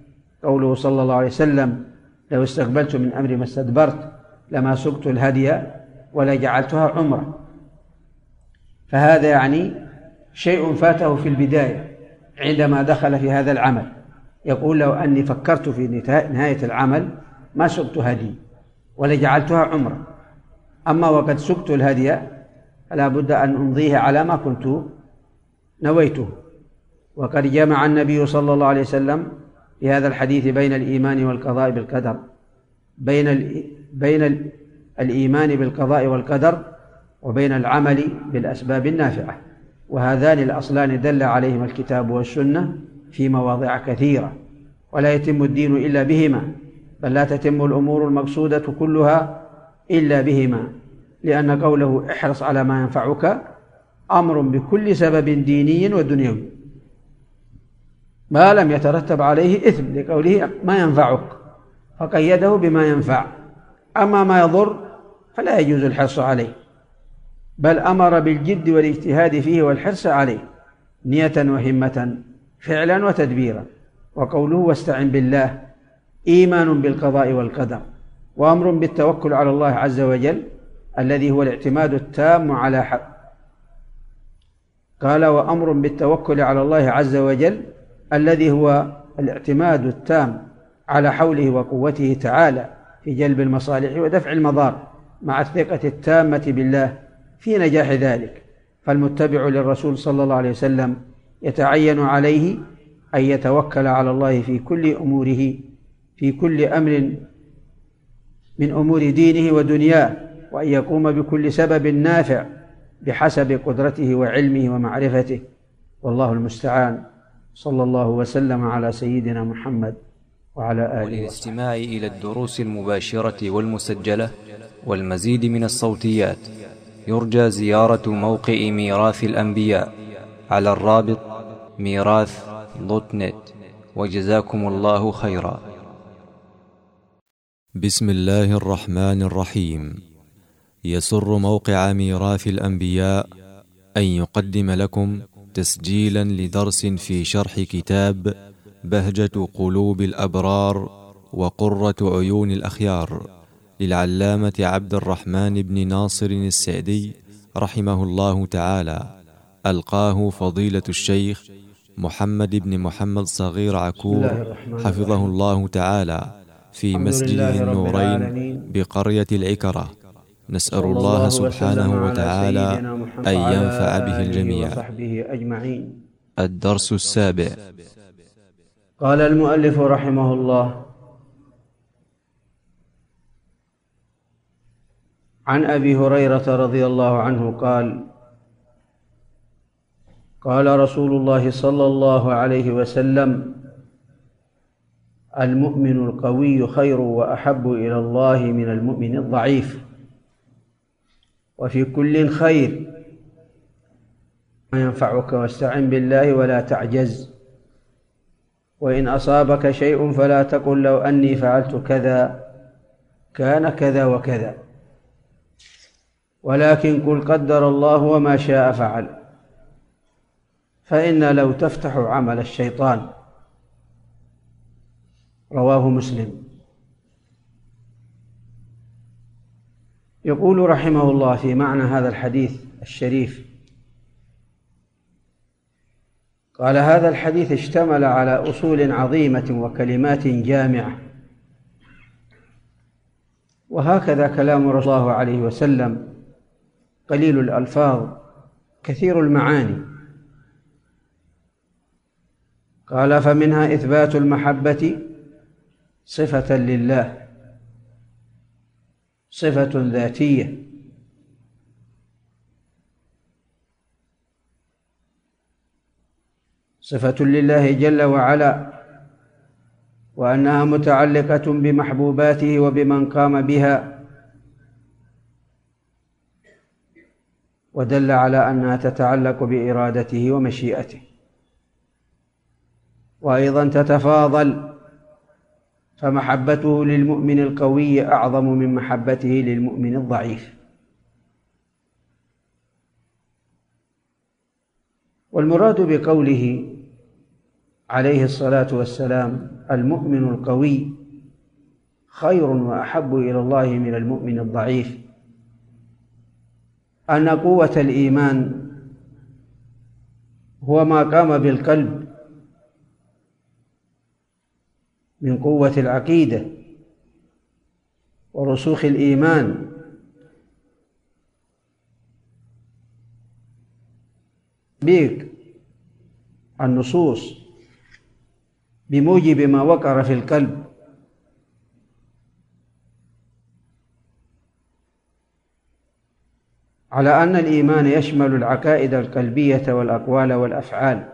قوله صلى الله عليه وسلم: لو استقبلت من أمري ما استدبرت لما سقت الهدي ولا جعلتها عمرة. فهذا يعني شيء فاته في البداية عندما دخل في هذا العمل، يقول: لو أني فكرت في نهاية العمل ما سقت هدي ولا جعلتها عمرة، أما وقد سقت الهدي فلا بد أن أمضيه على ما كنت نويته. وقد جمع النبي صلى الله عليه وسلم في هذا الحديث بين الإيمان والقضاء بالقدر بين ال... بين ال... الإيمان بالقضاء والقدر وبين العمل بالأسباب النافعة، وهذان الأصلان دل عليهما الكتاب والسنة في مواضع كثيرة، ولا يتم الدين إلا بهما، بل لا تتم الأمور المقصودة كلها إلا بهما، لأن قوله احرص على ما ينفعك أمر بكل سبب ديني ودنيوي ما لم يترتب عليه إثم، لقوله ما ينفعك فقيده بما ينفع، أما ما يضر فلا يجوز الحرص عليه، بل أمر بالجد والاجتهاد فيه والحرص عليه نية وهمة فعلا وتدبيرا. وقوله واستعن بالله إيمان بالقضاء والقدر، وأمر بالتوكل على الله عز وجل الذي هو الاعتماد التام على حق. قال: وأمر بالتوكل على الله عز وجل الذي هو الاعتماد التام على حوله وقوته تعالى في جلب المصالح ودفع المضار، مع الثقة التامة بالله في نجاح ذلك. فالمتبع للرسول صلى الله عليه وسلم يتعين عليه أن يتوكل على الله في كل أموره، في كل أمر من أمور دينه ودنياه، وأن يقوم بكل سبب نافع بحسب قدرته وعلمه ومعرفته، والله المستعان. صلى الله وسلم على سيدنا محمد وعلى آله. وللاستماع إلى الدروس المباشرة والمسجلة والمزيد من الصوتيات يرجى زيارة موقع ميراث الأنبياء على الرابط ميراث دوت نت، وجزاكم الله خيرا. بسم الله الرحمن الرحيم. يسر موقع ميراث الأنبياء أن يقدم لكم تسجيلا لدرس في شرح كتاب بهجة قلوب الأبرار وقرة عيون الأخيار للعلامة عبد الرحمن بن ناصر السعدي رحمه الله تعالى، ألقاه فضيلة الشيخ محمد بن محمد صغير عكور حفظه الله تعالى في مسجد النورين بقرية العكرة. نسأل الله سبحانه وتعالى أن ينفع به الجميع. الدرس السابع. قال المؤلف رحمه الله: عن أبي هريرة رضي الله عنه قال: قال رسول الله صلى الله عليه وسلم: المؤمن القوي خير وأحب إلى الله من المؤمن الضعيف، وفي كل خير، ما ينفعك واستعن بالله ولا تعجز، وإن أصابك شيء فلا تقل لو أني فعلت كذا كان كذا وكذا، ولكن قل قدر الله وما شاء فعل، فإن لو تفتح عمل الشيطان. رواه مسلم. يقول رحمه الله في معنى هذا الحديث الشريف، قال: هذا الحديث اشتمل على أصول عظيمة وكلمات جامعة، وهكذا كلام رسول الله عليه وسلم قليل الألفاظ كثير المعاني. قال: فمنها إثبات المحبة صفة لله، صفة ذاتية، صفة لله جل وعلا، وأنها متعلقة بمحبوباته وبمن قام بها، ودل على أنها تتعلق بإرادته ومشيئته، وأيضا تتفاضل، فمحبته للمؤمن القوي أعظم من محبته للمؤمن الضعيف. والمراد بقوله عليه الصلاة والسلام: المؤمن القوي خير وأحب إلى الله من المؤمن الضعيف. أن قوة الإيمان هو ما قام بالقلب من قوة العقيدة ورسوخ الإيمان بك النصوص بموجب ما وقر في القلب، على أن الإيمان يشمل العقائد القلبية والأقوال والأفعال،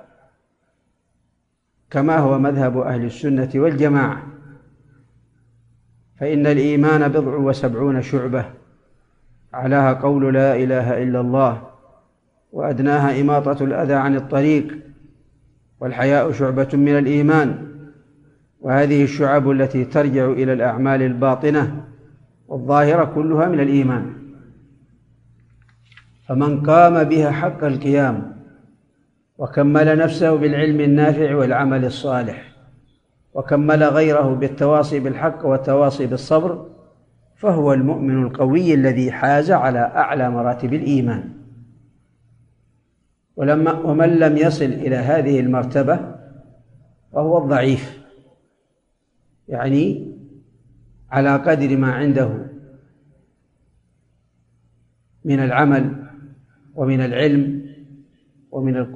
كما هو مذهب أهل السنة والجماعة. فإن الإيمان بضع وسبعون شعبة، أعلاها قول لا إله إلا الله، وأدناها إماطة الأذى عن الطريق، والحياء شعبة من الإيمان. وهذه الشعب التي ترجع إلى الأعمال الباطنة والظاهرة كلها من الإيمان. فمن قام بها حق القيام وكمل نفسه بالعلم النافع والعمل الصالح، وكمل غيره بالتواصي بالحق والتواصي بالصبر، فهو المؤمن القوي الذي حاز على أعلى مراتب الإيمان. ولما ومن لم يصل إلى هذه المرتبة فهو الضعيف، يعني على قدر ما عنده من العمل ومن العلم ومن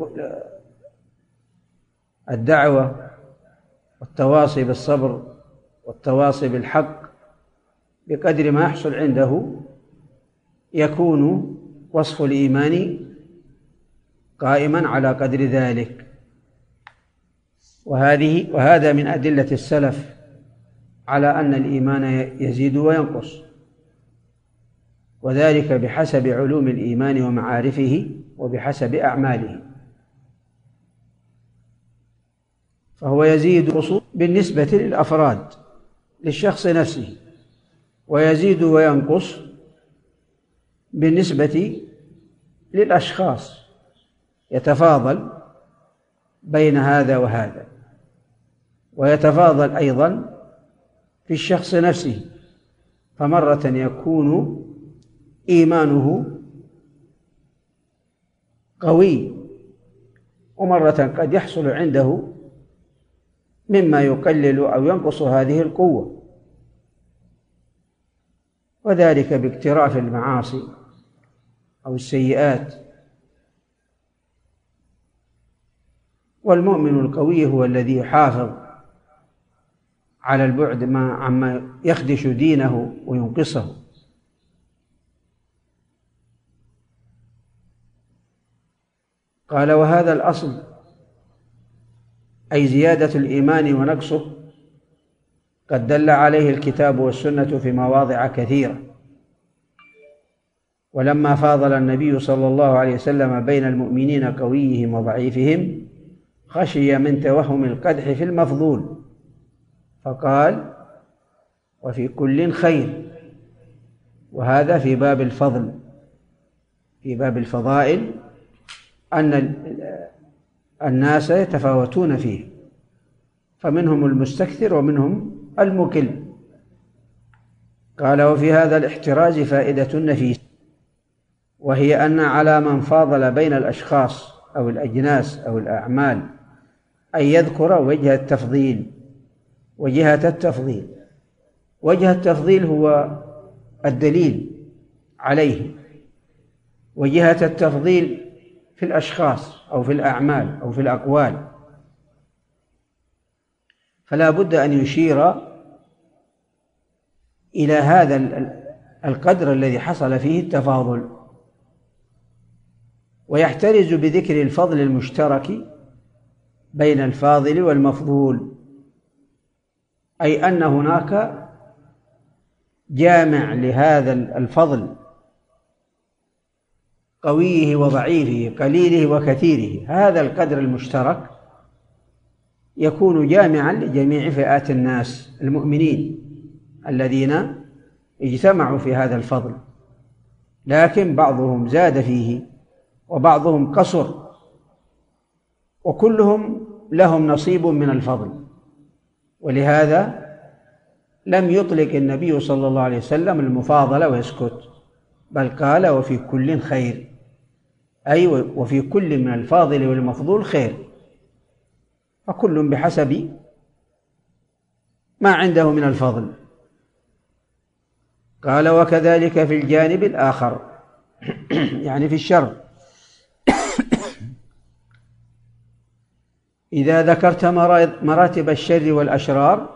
الدعوة والتواصي بالصبر والتواصي بالحق، بقدر ما يحصل عنده يكون وصف الإيمان قائما على قدر ذلك. وهذه وهذا من أدلة السلف على أن الإيمان يزيد وينقص، وذلك بحسب علوم الإيمان ومعارفه وبحسب أعماله. فهو يزيد بالنسبة للأفراد للشخص نفسه، ويزيد وينقص بالنسبة للأشخاص، يتفاضل بين هذا وهذا، ويتفاضل أيضا في الشخص نفسه. فمرة يكون إيمانه قوي، ومرة قد يحصل عنده مما يقلل أو ينقص هذه القوة، وذلك باقتراف المعاصي أو السيئات. والمؤمن القوي هو الذي يحافظ على البعد ما عما يخدش دينه وينقصه. قال: وهذا الأصل، أي زيادة الإيمان ونقصه، قد دل عليه الكتاب والسنة في مواضع كثيرة. ولما فاضل النبي صلى الله عليه وسلم بين المؤمنين قويهم وضعيفهم، خشي من توهم القدح في المفضول، فقال: وفي كل خير. وهذا في باب الفضل، في باب الفضائل، أن الناس يتفاوتون فيه، فمنهم المستكثر ومنهم المكل. قال: وفي هذا الاحتراز فائدة نفيسة، وهي أن على من فاضل بين الأشخاص أو الأجناس أو الأعمال أن يذكر وجه التفضيل وجهة التفضيل. وجه التفضيل هو الدليل عليه، وجهة التفضيل في الأشخاص أو في الأعمال أو في الأقوال. فلا بد أن يشير إلى هذا القدر الذي حصل فيه التفاضل، ويحترز بذكر الفضل المشترك بين الفاضل والمفضول، أي أن هناك جامع لهذا الفضل، قويه وضعيفه، قليله وكثيره. هذا القدر المشترك يكون جامعا لجميع فئات الناس المؤمنين الذين اجتمعوا في هذا الفضل، لكن بعضهم زاد فيه وبعضهم قصر، وكلهم لهم نصيب من الفضل. ولهذا لم يطلق النبي صلى الله عليه وسلم المفاضلة ويسكت، بل قال وفي كل خير، أي وفي كل من الفاضل والمفضول خير، فكل بحسب ما عنده من الفضل. قال وكذلك في الجانب الآخر يعني في الشر، إذا ذكرت مراتب الشر والأشرار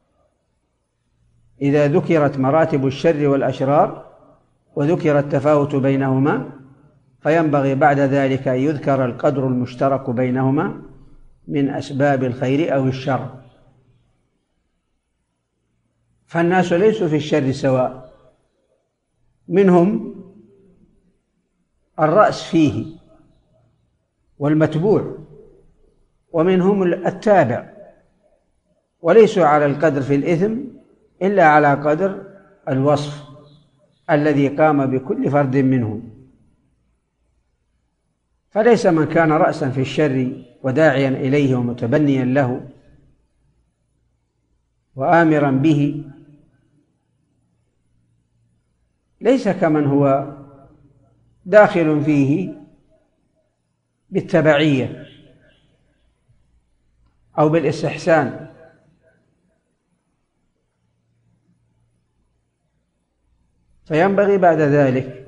إذا ذكرت مراتب الشر والأشرار وذكر التفاوت بينهما، فينبغي بعد ذلك أن يذكر القدر المشترك بينهما من أسباب الخير أو الشر. فالناس ليسوا في الشر سواء، منهم الرأس فيه والمتبوع، ومنهم التابع، وليسوا على القدر في الإثم إلا على قدر الوصف الذي قام بكل فرد منهم. فليس من كان رأسا في الشر وداعيا إليه ومتبنيا له وآمرا به ليس كمن هو داخل فيه بالتبعية أو بالاستحسان. فينبغي بعد ذلك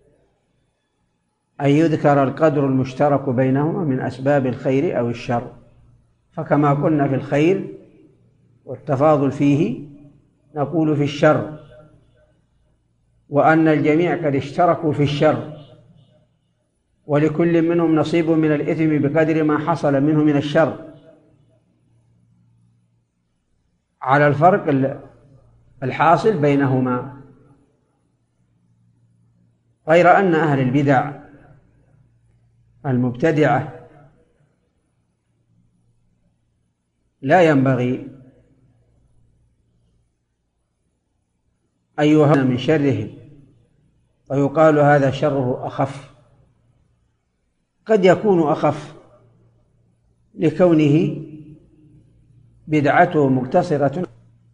أن يذكر القدر المشترك بينهما من أسباب الخير أو الشر. فكما قلنا في الخير والتفاضل فيه نقول في الشر، وأن الجميع قد اشتركوا في الشر، ولكل منهم نصيب من الإثم بقدر ما حصل منه من الشر، على الفرق الحاصل بينهما. غير أن أهل البدع المبتدعة لا ينبغي أن يهون من شرهم ويقال هذا شره أخف. قد يكون أخف لكونه بدعته مقتصرة،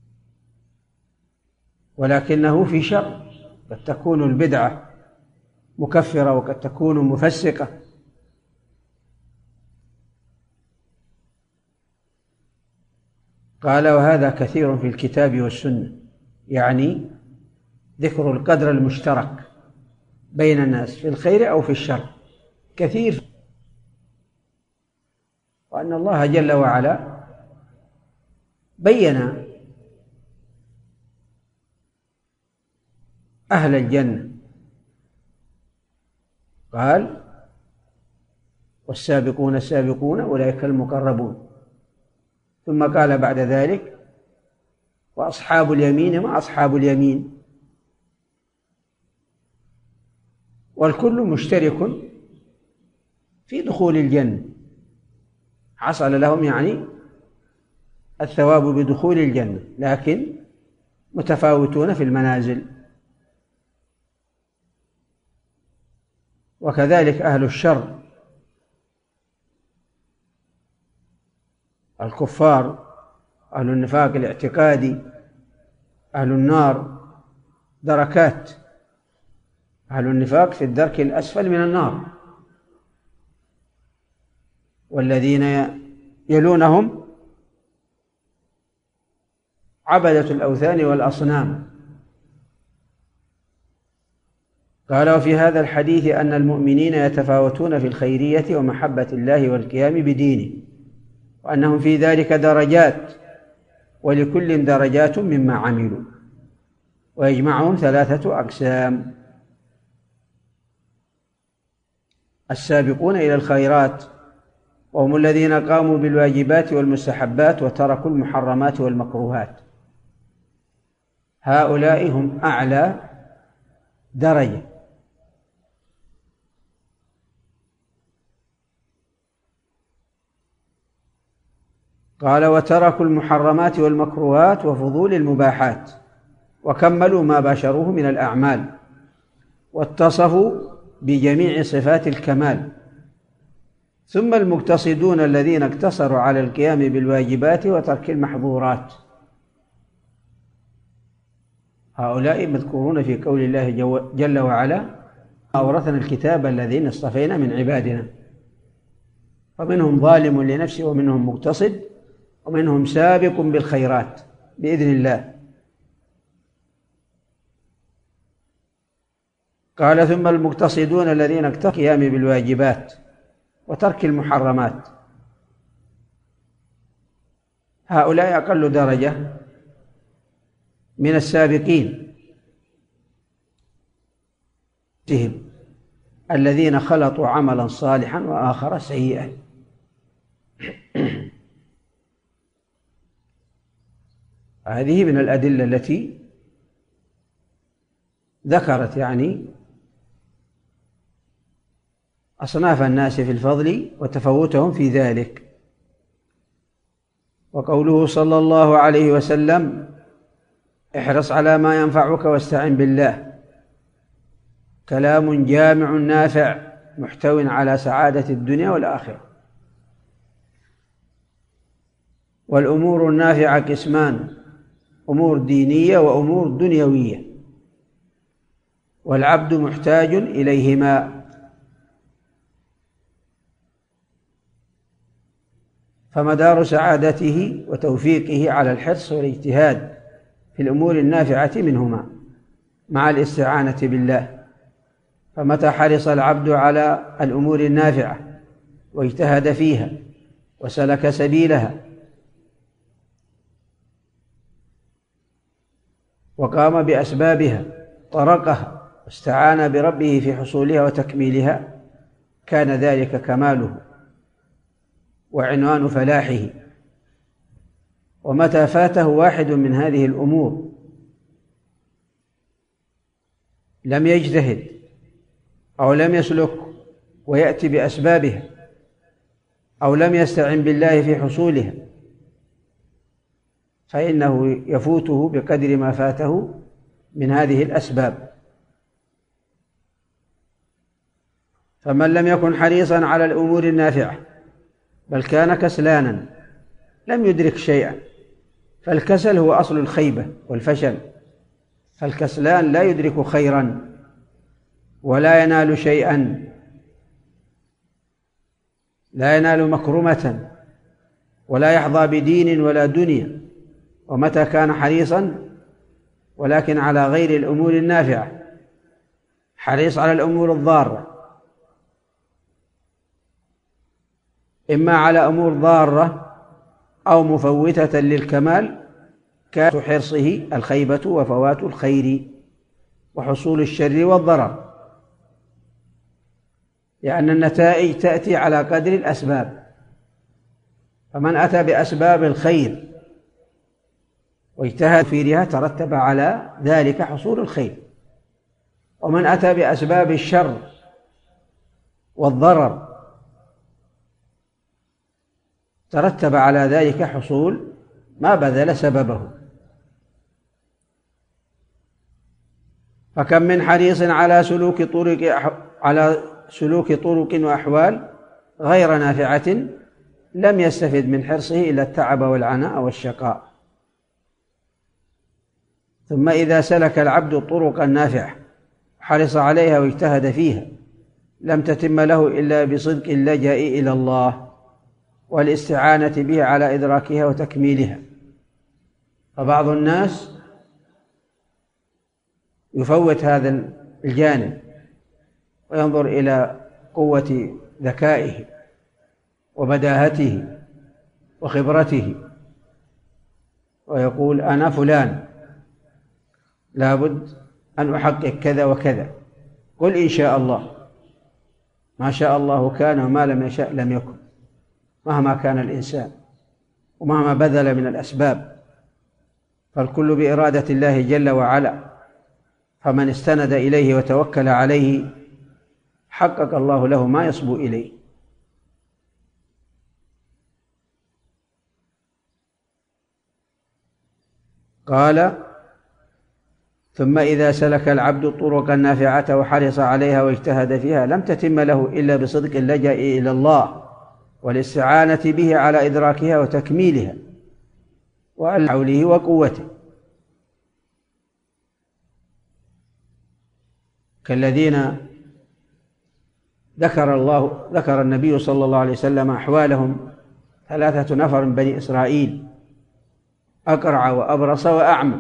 ولكنه في شر. قد تكون البدعة مكفرة وقد تكون مفسقة. قال وهذا كثير في الكتاب والسنة، يعني ذكر القدر المشترك بين الناس في الخير أو في الشر كثير، وأن الله جل وعلا بين أهل الجنة، قال والسابقون السابقون أولئك المقربون، ثم قال بعد ذلك وأصحاب اليمين ما أصحاب اليمين. والكل مشترك في دخول الجنة، حصل لهم يعني الثواب بدخول الجنة، لكن متفاوتون في المنازل. وكذلك أهل الشر الكفار، أهل النفاق الاعتقادي، أهل النار دركات. أهل النفاق في الدرك الأسفل من النار، والذين يلونهم عبدة الأوثان والأصنام. قال وفي هذا الحديث أن المؤمنين يتفاوتون في الخيرية ومحبة الله والقيام بدينه، وأنهم في ذلك درجات، ولكل درجات مما عملوا، ويجمعهم ثلاثة أقسام: السابقون إلى الخيرات، وهم الذين قاموا بالواجبات والمستحبات وتركوا المحرمات والمكروهات، هؤلاء هم أعلى درجة. قال وتركوا المحرمات والمكروهات وفضول المباحات، وكملوا ما باشروه من الأعمال، واتصفوا بجميع صفات الكمال، ثم المقتصدون الذين اقتصروا على القيام بالواجبات وترك المحظورات، هؤلاء مذكورون في قول الله جل وعلا: أورثنا الكتاب الذين اصطفينا من عبادنا، فمنهم ظالم لنفسه ومنهم مقتصد ومنهم سابق بالخيرات بإذن الله. قال: ثم المقتصدون الذين اقتصروا على القيام بالواجبات وترك المحرمات، هؤلاء أقل درجة من السابقين الذين خلطوا عملا صالحا وآخر سيئا. هذه من الأدلة التي ذكرت يعني أصناف الناس في الفضل وتفوتهم في ذلك. وقوله صلى الله عليه وسلم: احرص على ما ينفعك واستعن بالله، كلام جامع نافع محتو على سعادة الدنيا والآخرة. والأمور النافعة قسمان: أمور دينية وأمور دنيوية، والعبد محتاج إليهما. فمدار سعادته وتوفيقه على الحرص والاجتهاد في الأمور النافعة منهما مع الاستعانة بالله. فمتى حرص العبد على الأمور النافعة واجتهد فيها وسلك سبيلها وقام بأسبابها طرقها واستعان بربه في حصولها وتكميلها، كان ذلك كماله وعنوان فلاحه. ومتى فاته واحد من هذه الأمور لم يجتهد أو لم يسلك ويأتي بأسبابها أو لم يستعن بالله في حصولها، فإنه يفوته بقدر ما فاته من هذه الأسباب. فمن لم يكن حريصا على الأمور النافعة بل كان كسلانا لم يدرك شيئا، فالكسل هو أصل الخيبة والفشل. فالكسلان لا يدرك خيرا ولا ينال شيئا، لا ينال مكرمة ولا يحظى بدين ولا دنيا. ومتى كان حريصا ولكن على غير الأمور النافعة، حريص على الأمور الضارة، إما على أمور ضارة أو مفوتة للكمال، كان حرصه الخيبة وفوات الخير وحصول الشر والضرر، لأن النتائج تأتي على قدر الأسباب. فمن أتى بأسباب الخير واجتهد فيها ترتب على ذلك حصول الخير، ومن أتى بأسباب الشر والضرر ترتب على ذلك حصول ما بذل سببه. فكم من حريص على سلوك طرق على سلوك طرق وأحوال غير نافعة لم يستفد من حرصه إلا التعب والعناء والشقاء. ثم إذا سلك العبد الطرق النافعة حرص عليها واجتهد فيها لم تتم له إلا بصدق اللجأ إلى الله والاستعانة به على إدراكها وتكميلها. فبعض الناس يفوت هذا الجانب وينظر إلى قوة ذكائه وبداهته وخبرته ويقول: أنا فلان لابد أن أحقق كذا وكذا، قل إن شاء الله، ما شاء الله كان وما لم يشاء لم يكن، مهما كان الإنسان ومهما بذل من الأسباب، فالكل بإرادة الله جل وعلا. فمن استند إليه وتوكل عليه حقق الله له ما يصبو إليه. قال: ثم إذا سلك العبد الطرق النافعة وحرص عليها واجتهد فيها لم تتم له إلا بصدق اللجأ إلى الله والاستعانة به على إدراكها وتكميلها وعلى حوله وقوته، كالذين ذكر الله ذكر النبي صلى الله عليه وسلم أحوالهم ثلاثة نفر من بني إسرائيل: أقرع وأبرص وأعمى.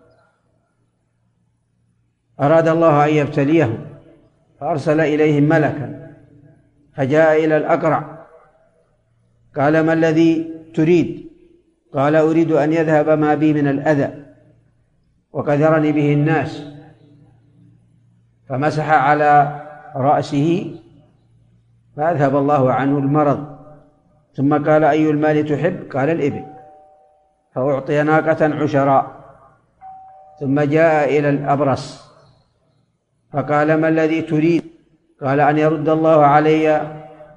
أراد الله أن يبتليهم فأرسل إليهم ملكا، فجاء إلى الأقرع قال: ما الذي تريد؟ قال: أريد أن يذهب ما بي من الأذى وقذرني به الناس. فمسح على رأسه فأذهب الله عنه المرض، ثم قال: أي المال تحب؟ قال: الإبل. فأعطي ناقة عشراء. ثم جاء إلى الأبرص فقال: ما الذي تريد؟ قال: أن يرد الله علي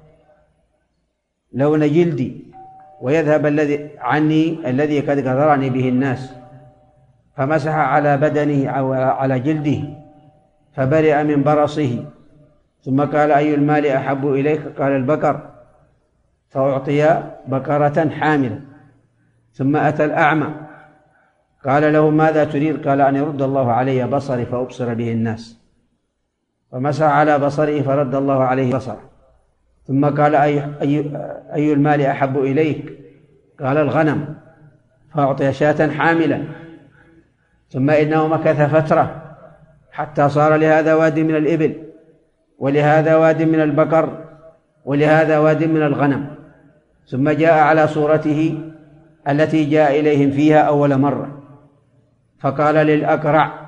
لون جلدي ويذهب الذي عني الذي قد قذرني به الناس. فمسح على بدنه أو على جلده فبرئ من برصه. ثم قال: أي المال أحب إليك؟ قال: البقر. فأعطي بقرة حاملة. ثم أتى الأعمى قال له: ماذا تريد؟ قال: أن يرد الله علي بصري فأبصر به الناس. فمسح على بصره فرد الله عليه بصره. ثم قال: أي, أي, أي المال أحب إليك؟ قال: الغنم. فأعطي شاة حاملة. ثم إنه مكث فترة حتى صار لهذا واد من الإبل، ولهذا واد من البقر، ولهذا واد من الغنم. ثم جاء على صورته التي جاء إليهم فيها أول مرة، فقال للأقرع: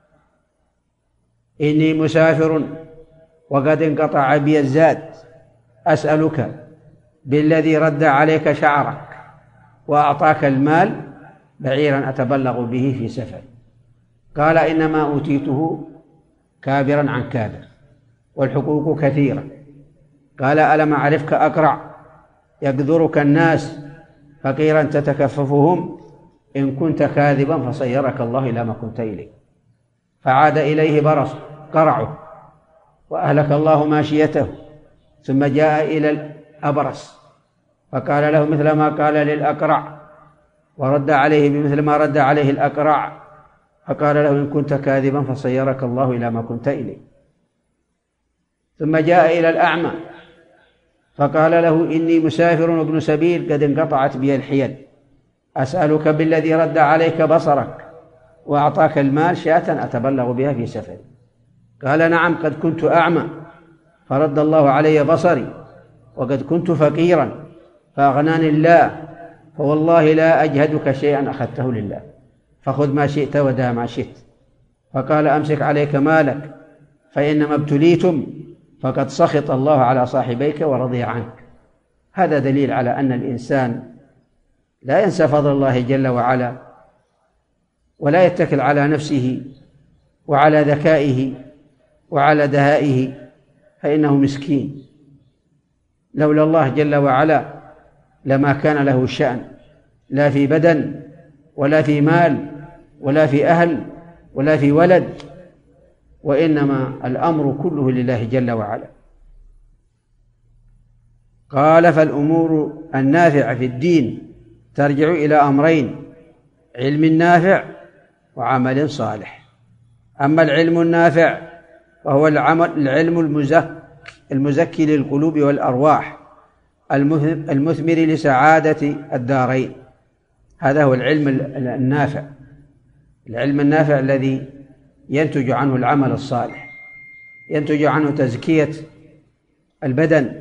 إني مسافر وقد انقطع بي الزاد، أسألك بالذي رد عليك شعرك وأعطاك المال بعيرا أتبلغ به في سفر. قال: إنما أوتيته كابرا عن كابر، والحقوق كثيرة. قال: ألم أعرفك أقرع؟ يقدرك الناس فقيرا تتكففهم، إن كنت كاذبا فصيرك الله إلى ما كنت إليه. فعاد إليه برص قرعه وأهلك الله ماشيته. ثم جاء إلى الأبرص فقال له مثل ما قال للأقرع، ورد عليه بمثل ما رد عليه الأقرع، فقال له: إن كنت كاذبا فصيرك الله إلى ما كنت إليه. ثم جاء إلى الأعمى فقال له: إني مسافر وابن سبيل قد انقطعت بي الحيل، أسألك بالذي رد عليك بصرك وأعطاك المال شاة أتبلغ بها في سفري. قال: نعم، قد كنت أعمى فرد الله علي بصري، وقد كنت فقيرا فأغناني الله، فوالله لا أجهدك شيئا أخذته لله، فخذ ما شئت ودع ما شئت. فقال: أمسك عليك مالك، فإنما ابتليتم فقد سخط الله على صاحبيك ورضي عنك. هذا دليل على أن الإنسان لا ينسى فضل الله جل وعلا، ولا يتكل على نفسه وعلى ذكائه وعلى دهائه، فإنه مسكين. لولا الله جل وعلا لما كان له شأن، لا في بدن ولا في مال ولا في أهل ولا في ولد، وإنما الأمر كله لله جل وعلا. قال: فالأمور النافعة في الدين ترجع إلى أمرين: علم نافع وعمل صالح. أما العلم النافع فهو العمل العلم المزكي المزكي للقلوب والأرواح، المثمر لسعادة الدارين. هذا هو العلم النافع، العلم النافع الذي ينتج عنه العمل الصالح، ينتج عنه تزكية البدن،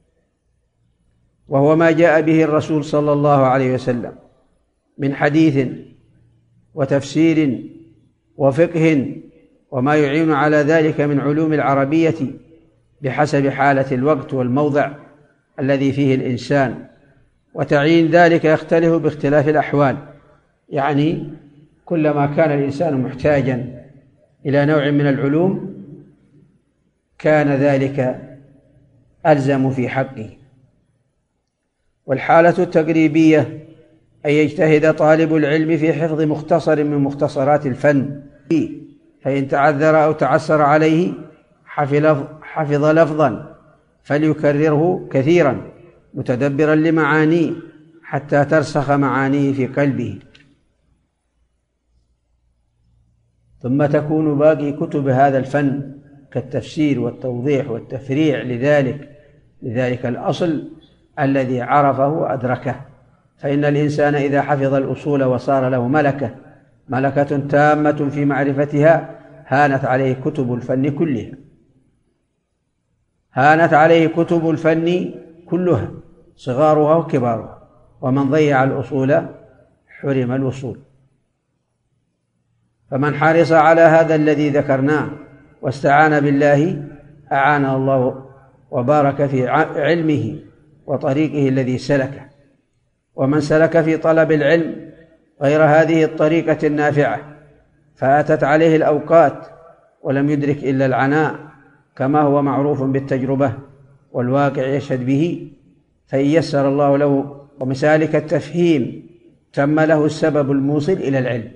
وهو ما جاء به الرسول صلى الله عليه وسلم من حديث وتفسير وفقه، وما يعين على ذلك من علوم العربية بحسب حالة الوقت والموضع الذي فيه الإنسان، وتعيين ذلك يختلف باختلاف الأحوال. يعني كلما كان الإنسان محتاجا إلى نوع من العلوم كان ذلك ألزم في حقه. والحالة التقريبية أن يجتهد طالب العلم في حفظ مختصر من مختصرات الفن، فإن تعذر أو تعسر عليه حفظ لفظا فليكرره كثيرا متدبرا لمعانيه حتى ترسخ معانيه في قلبه. ثم تكون باقي كتب هذا الفن كالتفسير والتوضيح والتفريع لذلك لذلك الأصل الذي عرفه وأدركه. فإن الإنسان إذا حفظ الأصول وصار له ملكة ملكة تامة في معرفتها هانت عليه كتب الفن كلها هانت عليه كتب الفن كلها صغارها وكبارها. ومن ضيع الأصول حرم الوصول. فمن حرص على هذا الذي ذكرناه واستعان بالله أعانه الله وبارك في علمه وطريقه الذي سلكه. ومن سلك في طلب العلم غير هذه الطريقة النافعة فأتت عليه الأوقات ولم يدرك إلا العناء كما هو معروف بالتجربة والواقع يشهد به، فإن يسر الله له ومسالك التفهيم تم له السبب الموصل إلى العلم.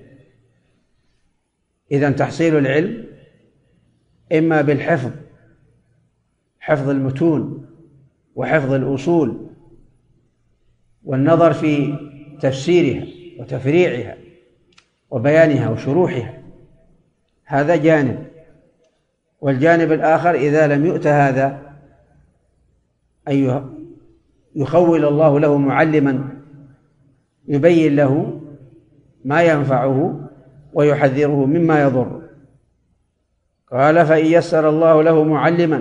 إذن تحصيل العلم إما بالحفظ، حفظ المتون وحفظ الأصول والنظر في تفسيرها وتفريعها وبيانها وشروحها، هذا جانب. والجانب الآخر إذا لم يؤت هذا أن يخول الله له معلما يبين له ما ينفعه ويحذره مما يضر. قال فإن يسر الله له معلما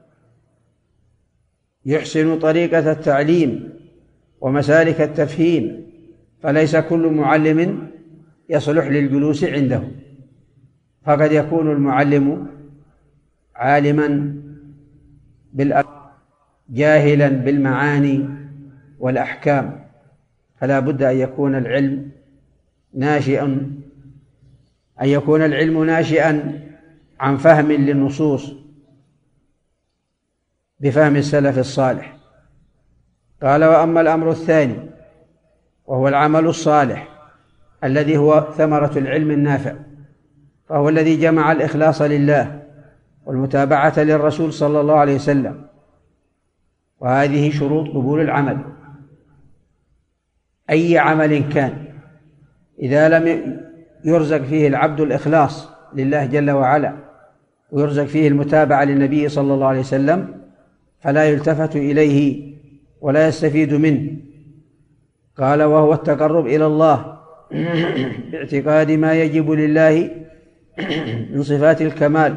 يحسن طريقة التعليم ومسالك التفهيم فليس كل معلم يصلح للجلوس عنده، فقد يكون المعلم عالما بالأحكام جاهلا بالمعاني والأحكام، فلا بد أن يكون العلم ناشئا أن يكون العلم ناشئا عن فهم للنصوص بفهم السلف الصالح. قال وأما الأمر الثاني وهو العمل الصالح الذي هو ثمرة العلم النافع، فهو الذي جمع الإخلاص لله والمتابعة للرسول صلى الله عليه وسلم، وهذه شروط قبول العمل. أي عمل كان إذا لم يرزق فيه العبد الإخلاص لله جل وعلا ويرزق فيه المتابعة للنبي صلى الله عليه وسلم فلا يلتفت إليه ولا يستفيد منه. قال وهو التقرب إلى الله باعتقاد ما يجب لله من صفات الكمال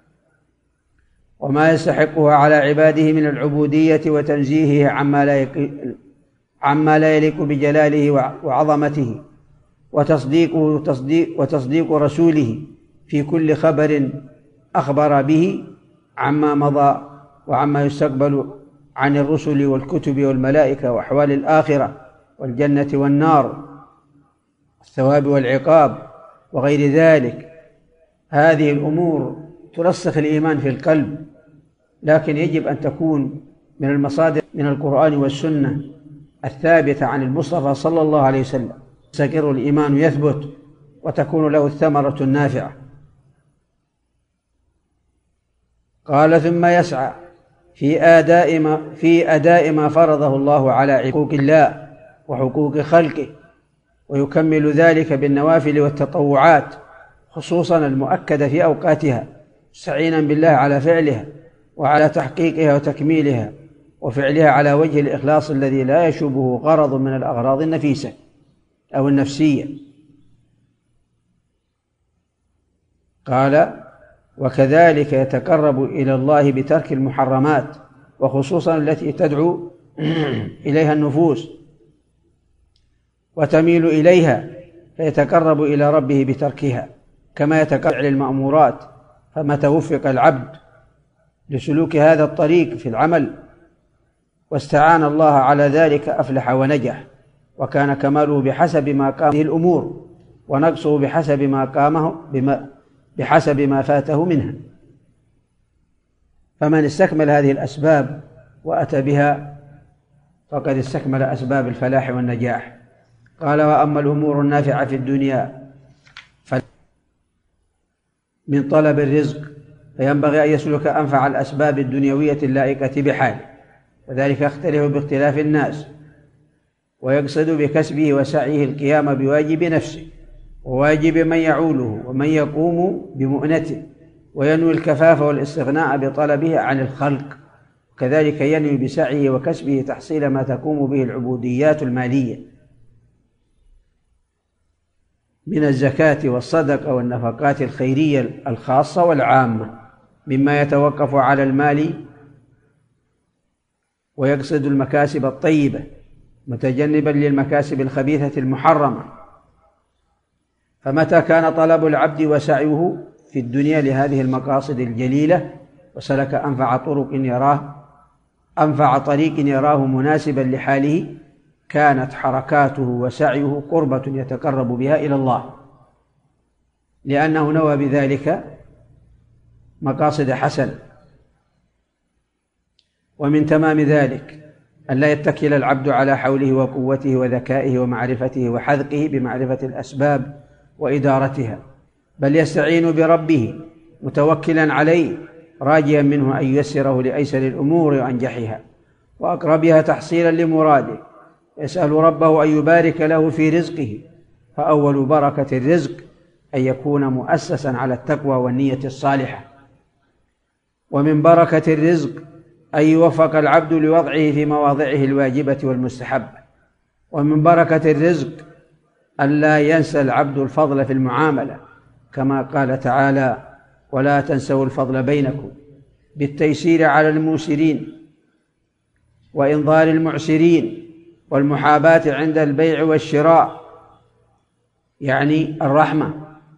وما يستحقها على عباده من العبودية وتنزيهه عما لا عما لا يليق بجلاله وعظمته، وتصديقه تصديق وتصديق رسوله في كل خبر أخبر به عما مضى وعما يستقبل عن الرسل والكتب والملائكة وأحوال الآخرة والجنة والنار الثواب والعقاب وغير ذلك. هذه الأمور ترسخ الإيمان في القلب، لكن يجب أن تكون من المصادر من القرآن والسنة الثابتة عن المصطفى صلى الله عليه وسلم، يستقر الإيمان يثبت وتكون له الثمرة النافعة. قال ثم يسعى في أداء ما في أداء ما فرضه الله على حقوق الله وحقوق خلقه، ويكمل ذلك بالنوافل والتطوعات خصوصا المؤكدة في أوقاتها، مستعينا بالله على فعلها وعلى تحقيقها وتكميلها وفعلها على وجه الإخلاص الذي لا يشوبه غرض من الأغراض النفيسة أو النفسية. قال وكذلك يتقرب إلى الله بترك المحرمات وخصوصا التي تدعو إليها النفوس وتميل إليها، فيتقرب إلى ربه بتركها كما يتقرب إلى المأمورات. فمتى وفق العبد لسلوك هذا الطريق في العمل واستعان الله على ذلك أفلح ونجح، وكان كماله بحسب ما قام به الأمور ونقصه بحسب ما قامه بما بحسب ما فاته منها. فمن استكمل هذه الأسباب وأتى بها فقد استكمل أسباب الفلاح والنجاح. قال وأما الأمور النافعة في الدنيا من طلب الرزق فينبغي أن يسلك أنفع الأسباب الدنيوية اللائقة بحاله، وذلك يختلف باختلاف الناس، ويقصد بكسبه وسعيه القيام بواجب نفسه وواجب من يعوله ومن يقوم بمؤنته، وينوي الكفاف والاستغناء بطلبه عن الخلق، وكذلك ينوي بسعيه وكسبه تحصيل ما تقوم به العبوديات المالية من الزكاة والصدقة والنفقات الخيرية الخاصة والعامة مما يتوقف على المال، ويقصد المكاسب الطيبة متجنبا للمكاسب الخبيثة المحرمة. فمتى كان طلب العبد وسعيه في الدنيا لهذه المقاصد الجليلة وسلك أنفع طرق يراه أنفع طريق يراه مناسبا لحاله، كانت حركاته وسعيه قربة يتقرب بها إلى الله، لأنه نوى بذلك مقاصد حسنة. ومن تمام ذلك أن لا يتكل العبد على حوله وقوته وذكائه ومعرفته وحذقه بمعرفة الأسباب وإدارتها، بل يستعين بربه متوكلا عليه راجيا منه أن ييسره لأيسر الأمور وأنجحها وأقربها تحصيلا لمراده، يسأل ربه أن يبارك له في رزقه، فأول بركة الرزق أن يكون مؤسسا على التقوى والنية الصالحة. ومن بركة الرزق أن يوفق العبد لوضعه في مواضعه الواجبة والمستحبة. ومن بركة الرزق أن لا ينسى العبد الفضل في المعاملة، كما قال تعالى: ولا تنسوا الفضل بينكم بالتيسير على الموسرين وإنظار المعسرين والمحاباة عند البيع والشراء، يعني الرحمة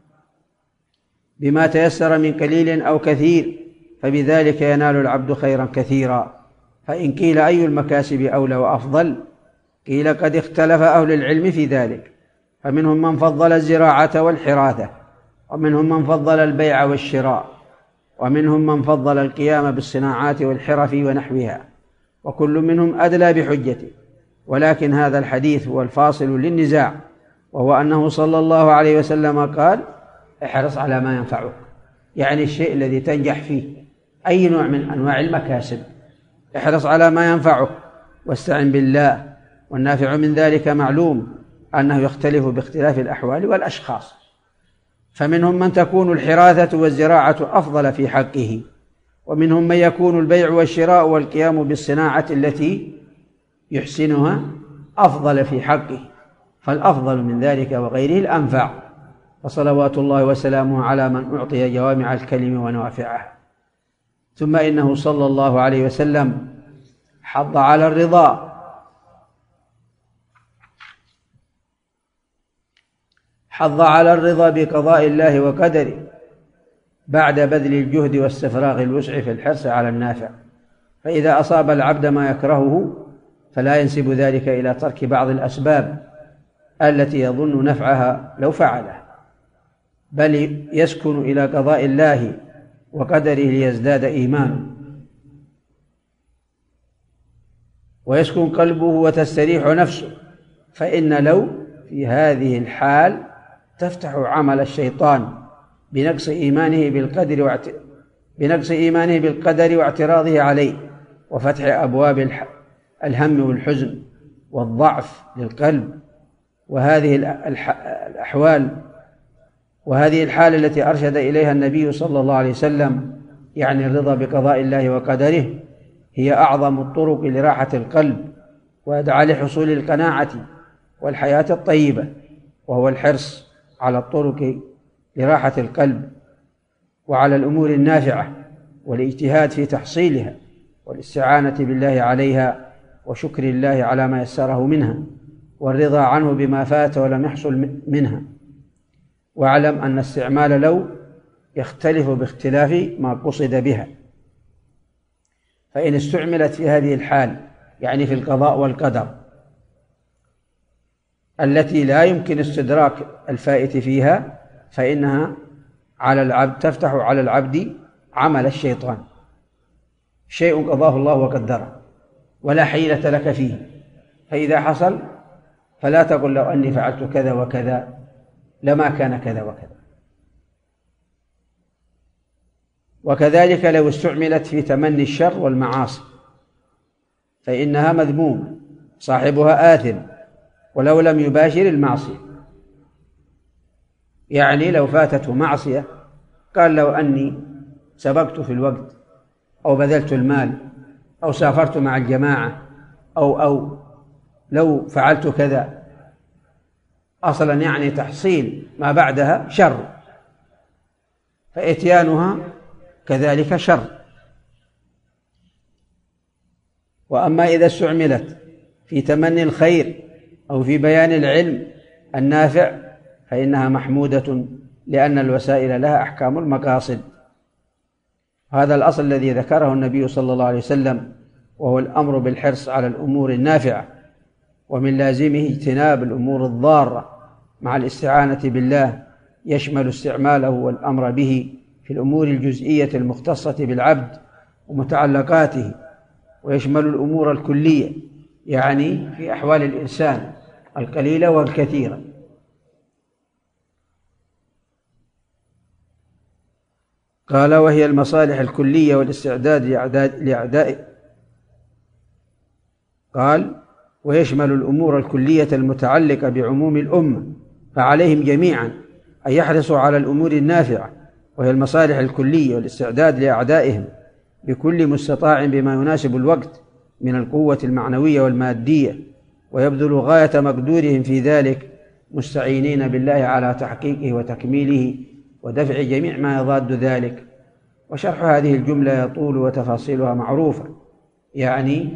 بما تيسر من قليل أو كثير، فبذلك ينال العبد خيرا كثيرا. فإن قيل أي المكاسب أولى وأفضل، قيل قد اختلف أهل العلم في ذلك، فمنهم من فضل الزراعة والحراثة، ومنهم من فضل البيع والشراء، ومنهم من فضل القيام بالصناعات والحرف ونحوها، وكل منهم أدلى بحجته. ولكن هذا الحديث هو الفاصل للنزاع، وهو أنه صلى الله عليه وسلم قال: احرص على ما ينفعك، يعني الشيء الذي تنجح فيه، أي نوع من أنواع المكاسب، احرص على ما ينفعك واستعن بالله. والنافع من ذلك معلوم أنه يختلف باختلاف الأحوال والأشخاص، فمنهم من تكون الحراثة والزراعة أفضل في حقه، ومنهم من يكون البيع والشراء والقيام بالصناعة التي يحسنها أفضل في حقه، فالأفضل من ذلك وغيره الأنفع. فصلوات الله وسلامه على من أعطي جوامع الكلم ونوافعها. ثم إنه صلى الله عليه وسلم حض على الرضا حض على الرضا بقضاء الله وقدره بعد بذل الجهد واستفراغ الوسع في الحرص على النافع. فإذا أصاب العبد ما يكرهه فلا ينسب ذلك إلى ترك بعض الأسباب التي يظن نفعها لو فعله، بل يسكن إلى قضاء الله وقدره ليزداد إيمانه، ويسكن قلبه وتستريح نفسه. فإن لو في هذه الحال تفتح عمل الشيطان بنقص إيمانه بالقدر واعت... بنقص إيمانه بالقدر واعتراضه عليه، وفتح أبواب الح... الهم والحزن والضعف للقلب. وهذه الح... الأحوال وهذه الحالة التي أرشد إليها النبي صلى الله عليه وسلم، يعني الرضا بقضاء الله وقدره، هي أعظم الطرق لراحة القلب وأدعى لحصول القناعة والحياة الطيبة، وهو الحرص على الطرق لراحة القلب وعلى الأمور النافعة، والاجتهاد في تحصيلها، والاستعانة بالله عليها، وشكر الله على ما يسره منها، والرضا عنه بما فات ولم يحصل منها. واعلم أن استعمال لو يختلف باختلاف ما قصد بها، فإن استعملت في هذه الحال، يعني في القضاء والقدر التي لا يمكن استدراك الفائت فيها، فإنها على العبد تفتح على العبد عمل الشيطان، شيء قضاه الله وقدره ولا حيلة لك فيه. فإذا حصل فلا تقل لو أني فعلت كذا وكذا لما كان كذا وكذا. وكذلك لو استعملت في تمني الشر والمعاصي، فإنها مذمومة، صاحبها آثم ولو لم يباشر المعصية. يعني لو فاتته معصية، قال لو أني سبقت في الوقت أو بذلت المال أو سافرت مع الجماعة أو أو لو فعلت كذا، أصلا يعني تحصيل ما بعدها شر، فإتيانها كذلك شر. وأما إذا استعملت في تمني الخير أو في بيان العلم النافع فإنها محمودة، لأن الوسائل لها أحكام المقاصد. هذا الأصل الذي ذكره النبي صلى الله عليه وسلم، وهو الأمر بالحرص على الأمور النافعة، ومن لازمه اجتناب الأمور الضارة مع الاستعانة بالله، يشمل استعماله والأمر به في الأمور الجزئية المختصة بالعبد ومتعلقاته، ويشمل الأمور الكلية، يعني في أحوال الإنسان القليلة والكثيرة. قال وهي المصالح الكلية والاستعداد لأعداء. قال ويشمل الأمور الكلية المتعلقة بعموم الأمة، فعليهم جميعا أن يحرصوا على الأمور النافعة، وهي المصالح الكلية والاستعداد لأعدائهم بكل مستطاع بما يناسب الوقت من القوة المعنوية والمادية، ويبذلوا غاية مقدورهم في ذلك، مستعينين بالله على تحقيقه وتكميله ودفع جميع ما يضاد ذلك. وشرح هذه الجملة يطول وتفاصيلها معروفة، يعني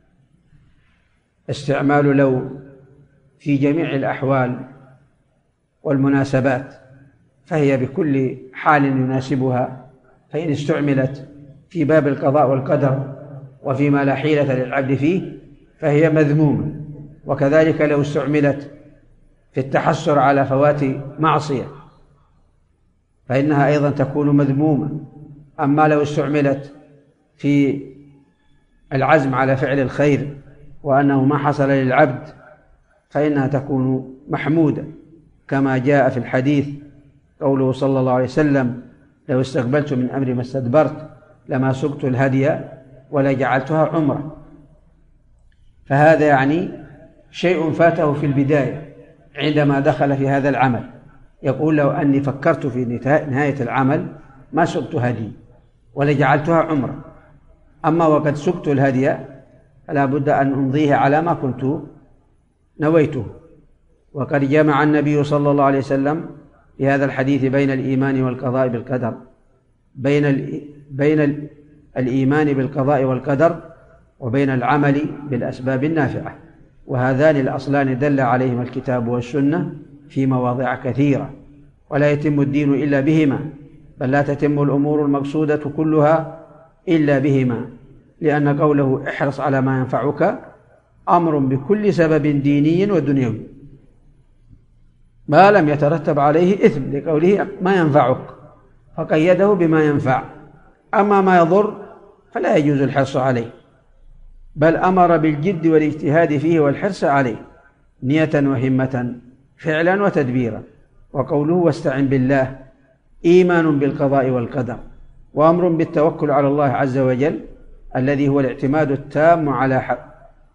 استعمال لو في جميع الأحوال والمناسبات، فهي بكل حال يناسبها، فإن استعملت في باب القضاء والقدر وفيما لا حيلة للعبد فيه فهي مذمومة. وكذلك لو استعملت في التحسر على فوات معصية فإنها أيضا تكون مذمومة. أما لو استعملت في العزم على فعل الخير وأنه ما حصل للعبد فإنها تكون محمودة، كما جاء في الحديث قوله صلى الله عليه وسلم لو استقبلت من أمري ما استدبرت لما سقت الهدي ولا جعلتها عمرة. فهذا يعني شيء فاته في البداية عندما دخل في هذا العمل، يقول لو أني فكرت في نهاية العمل ما سقت هدي ولا جعلتها عمرة، أما وقد سقت الهدي فلا بد أن أمضيه على ما كنت نويته. وقد جمع النبي صلى الله عليه وسلم في هذا الحديث بين الإيمان والقضاء بالقدر بين ال... بين ال... الإيمان بالقضاء والقدر وبين العمل بالأسباب النافعة، وهذان الأصلان دل عليهما الكتاب والسنة في مواضع كثيرة، ولا يتم الدين إلا بهما، بل لا تتم الأمور المقصودة كلها إلا بهما، لأن قوله احرص على ما ينفعك أمر بكل سبب ديني ودنيوي ما لم يترتب عليه إثم، لقوله ما ينفعك فقيده بما ينفع. أما ما يضر فلا يجوز الحرص عليه، بل أمر بالجد والاجتهاد فيه والحرص عليه نية وهمة فعلا وتدبيرا. وقوله واستعن بالله إيمان بالقضاء والقدر، وأمر بالتوكل على الله عز وجل الذي هو الاعتماد التام على حق.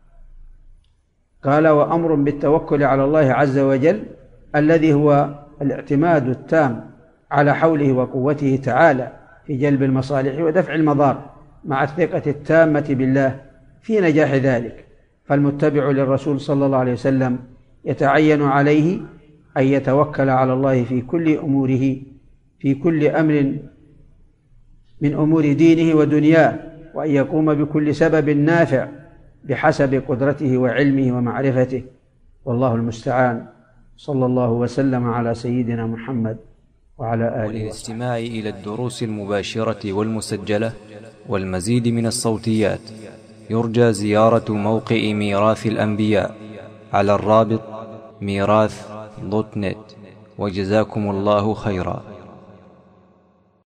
قال وأمر بالتوكل على الله عز وجل الذي هو الاعتماد التام على حوله وقوته تعالى في جلب المصالح ودفع المضار، مع الثقة التامة بالله في نجاح ذلك. فالمتبع للرسول صلى الله عليه وسلم يتعين عليه أن يتوكل على الله في كل أموره، في كل أمر من أمور دينه ودنياه، وأن يقوم بكل سبب نافع بحسب قدرته وعلمه ومعرفته، والله المستعان. صلى الله وسلم على سيدنا محمد وعلى آله. وللاستماع إلى الدروس المباشرة والمسجلة والمزيد من الصوتيات يرجى زيارة موقع ميراث الأنبياء على الرابط ميراث دوت نت. وجزاكم الله خيرا.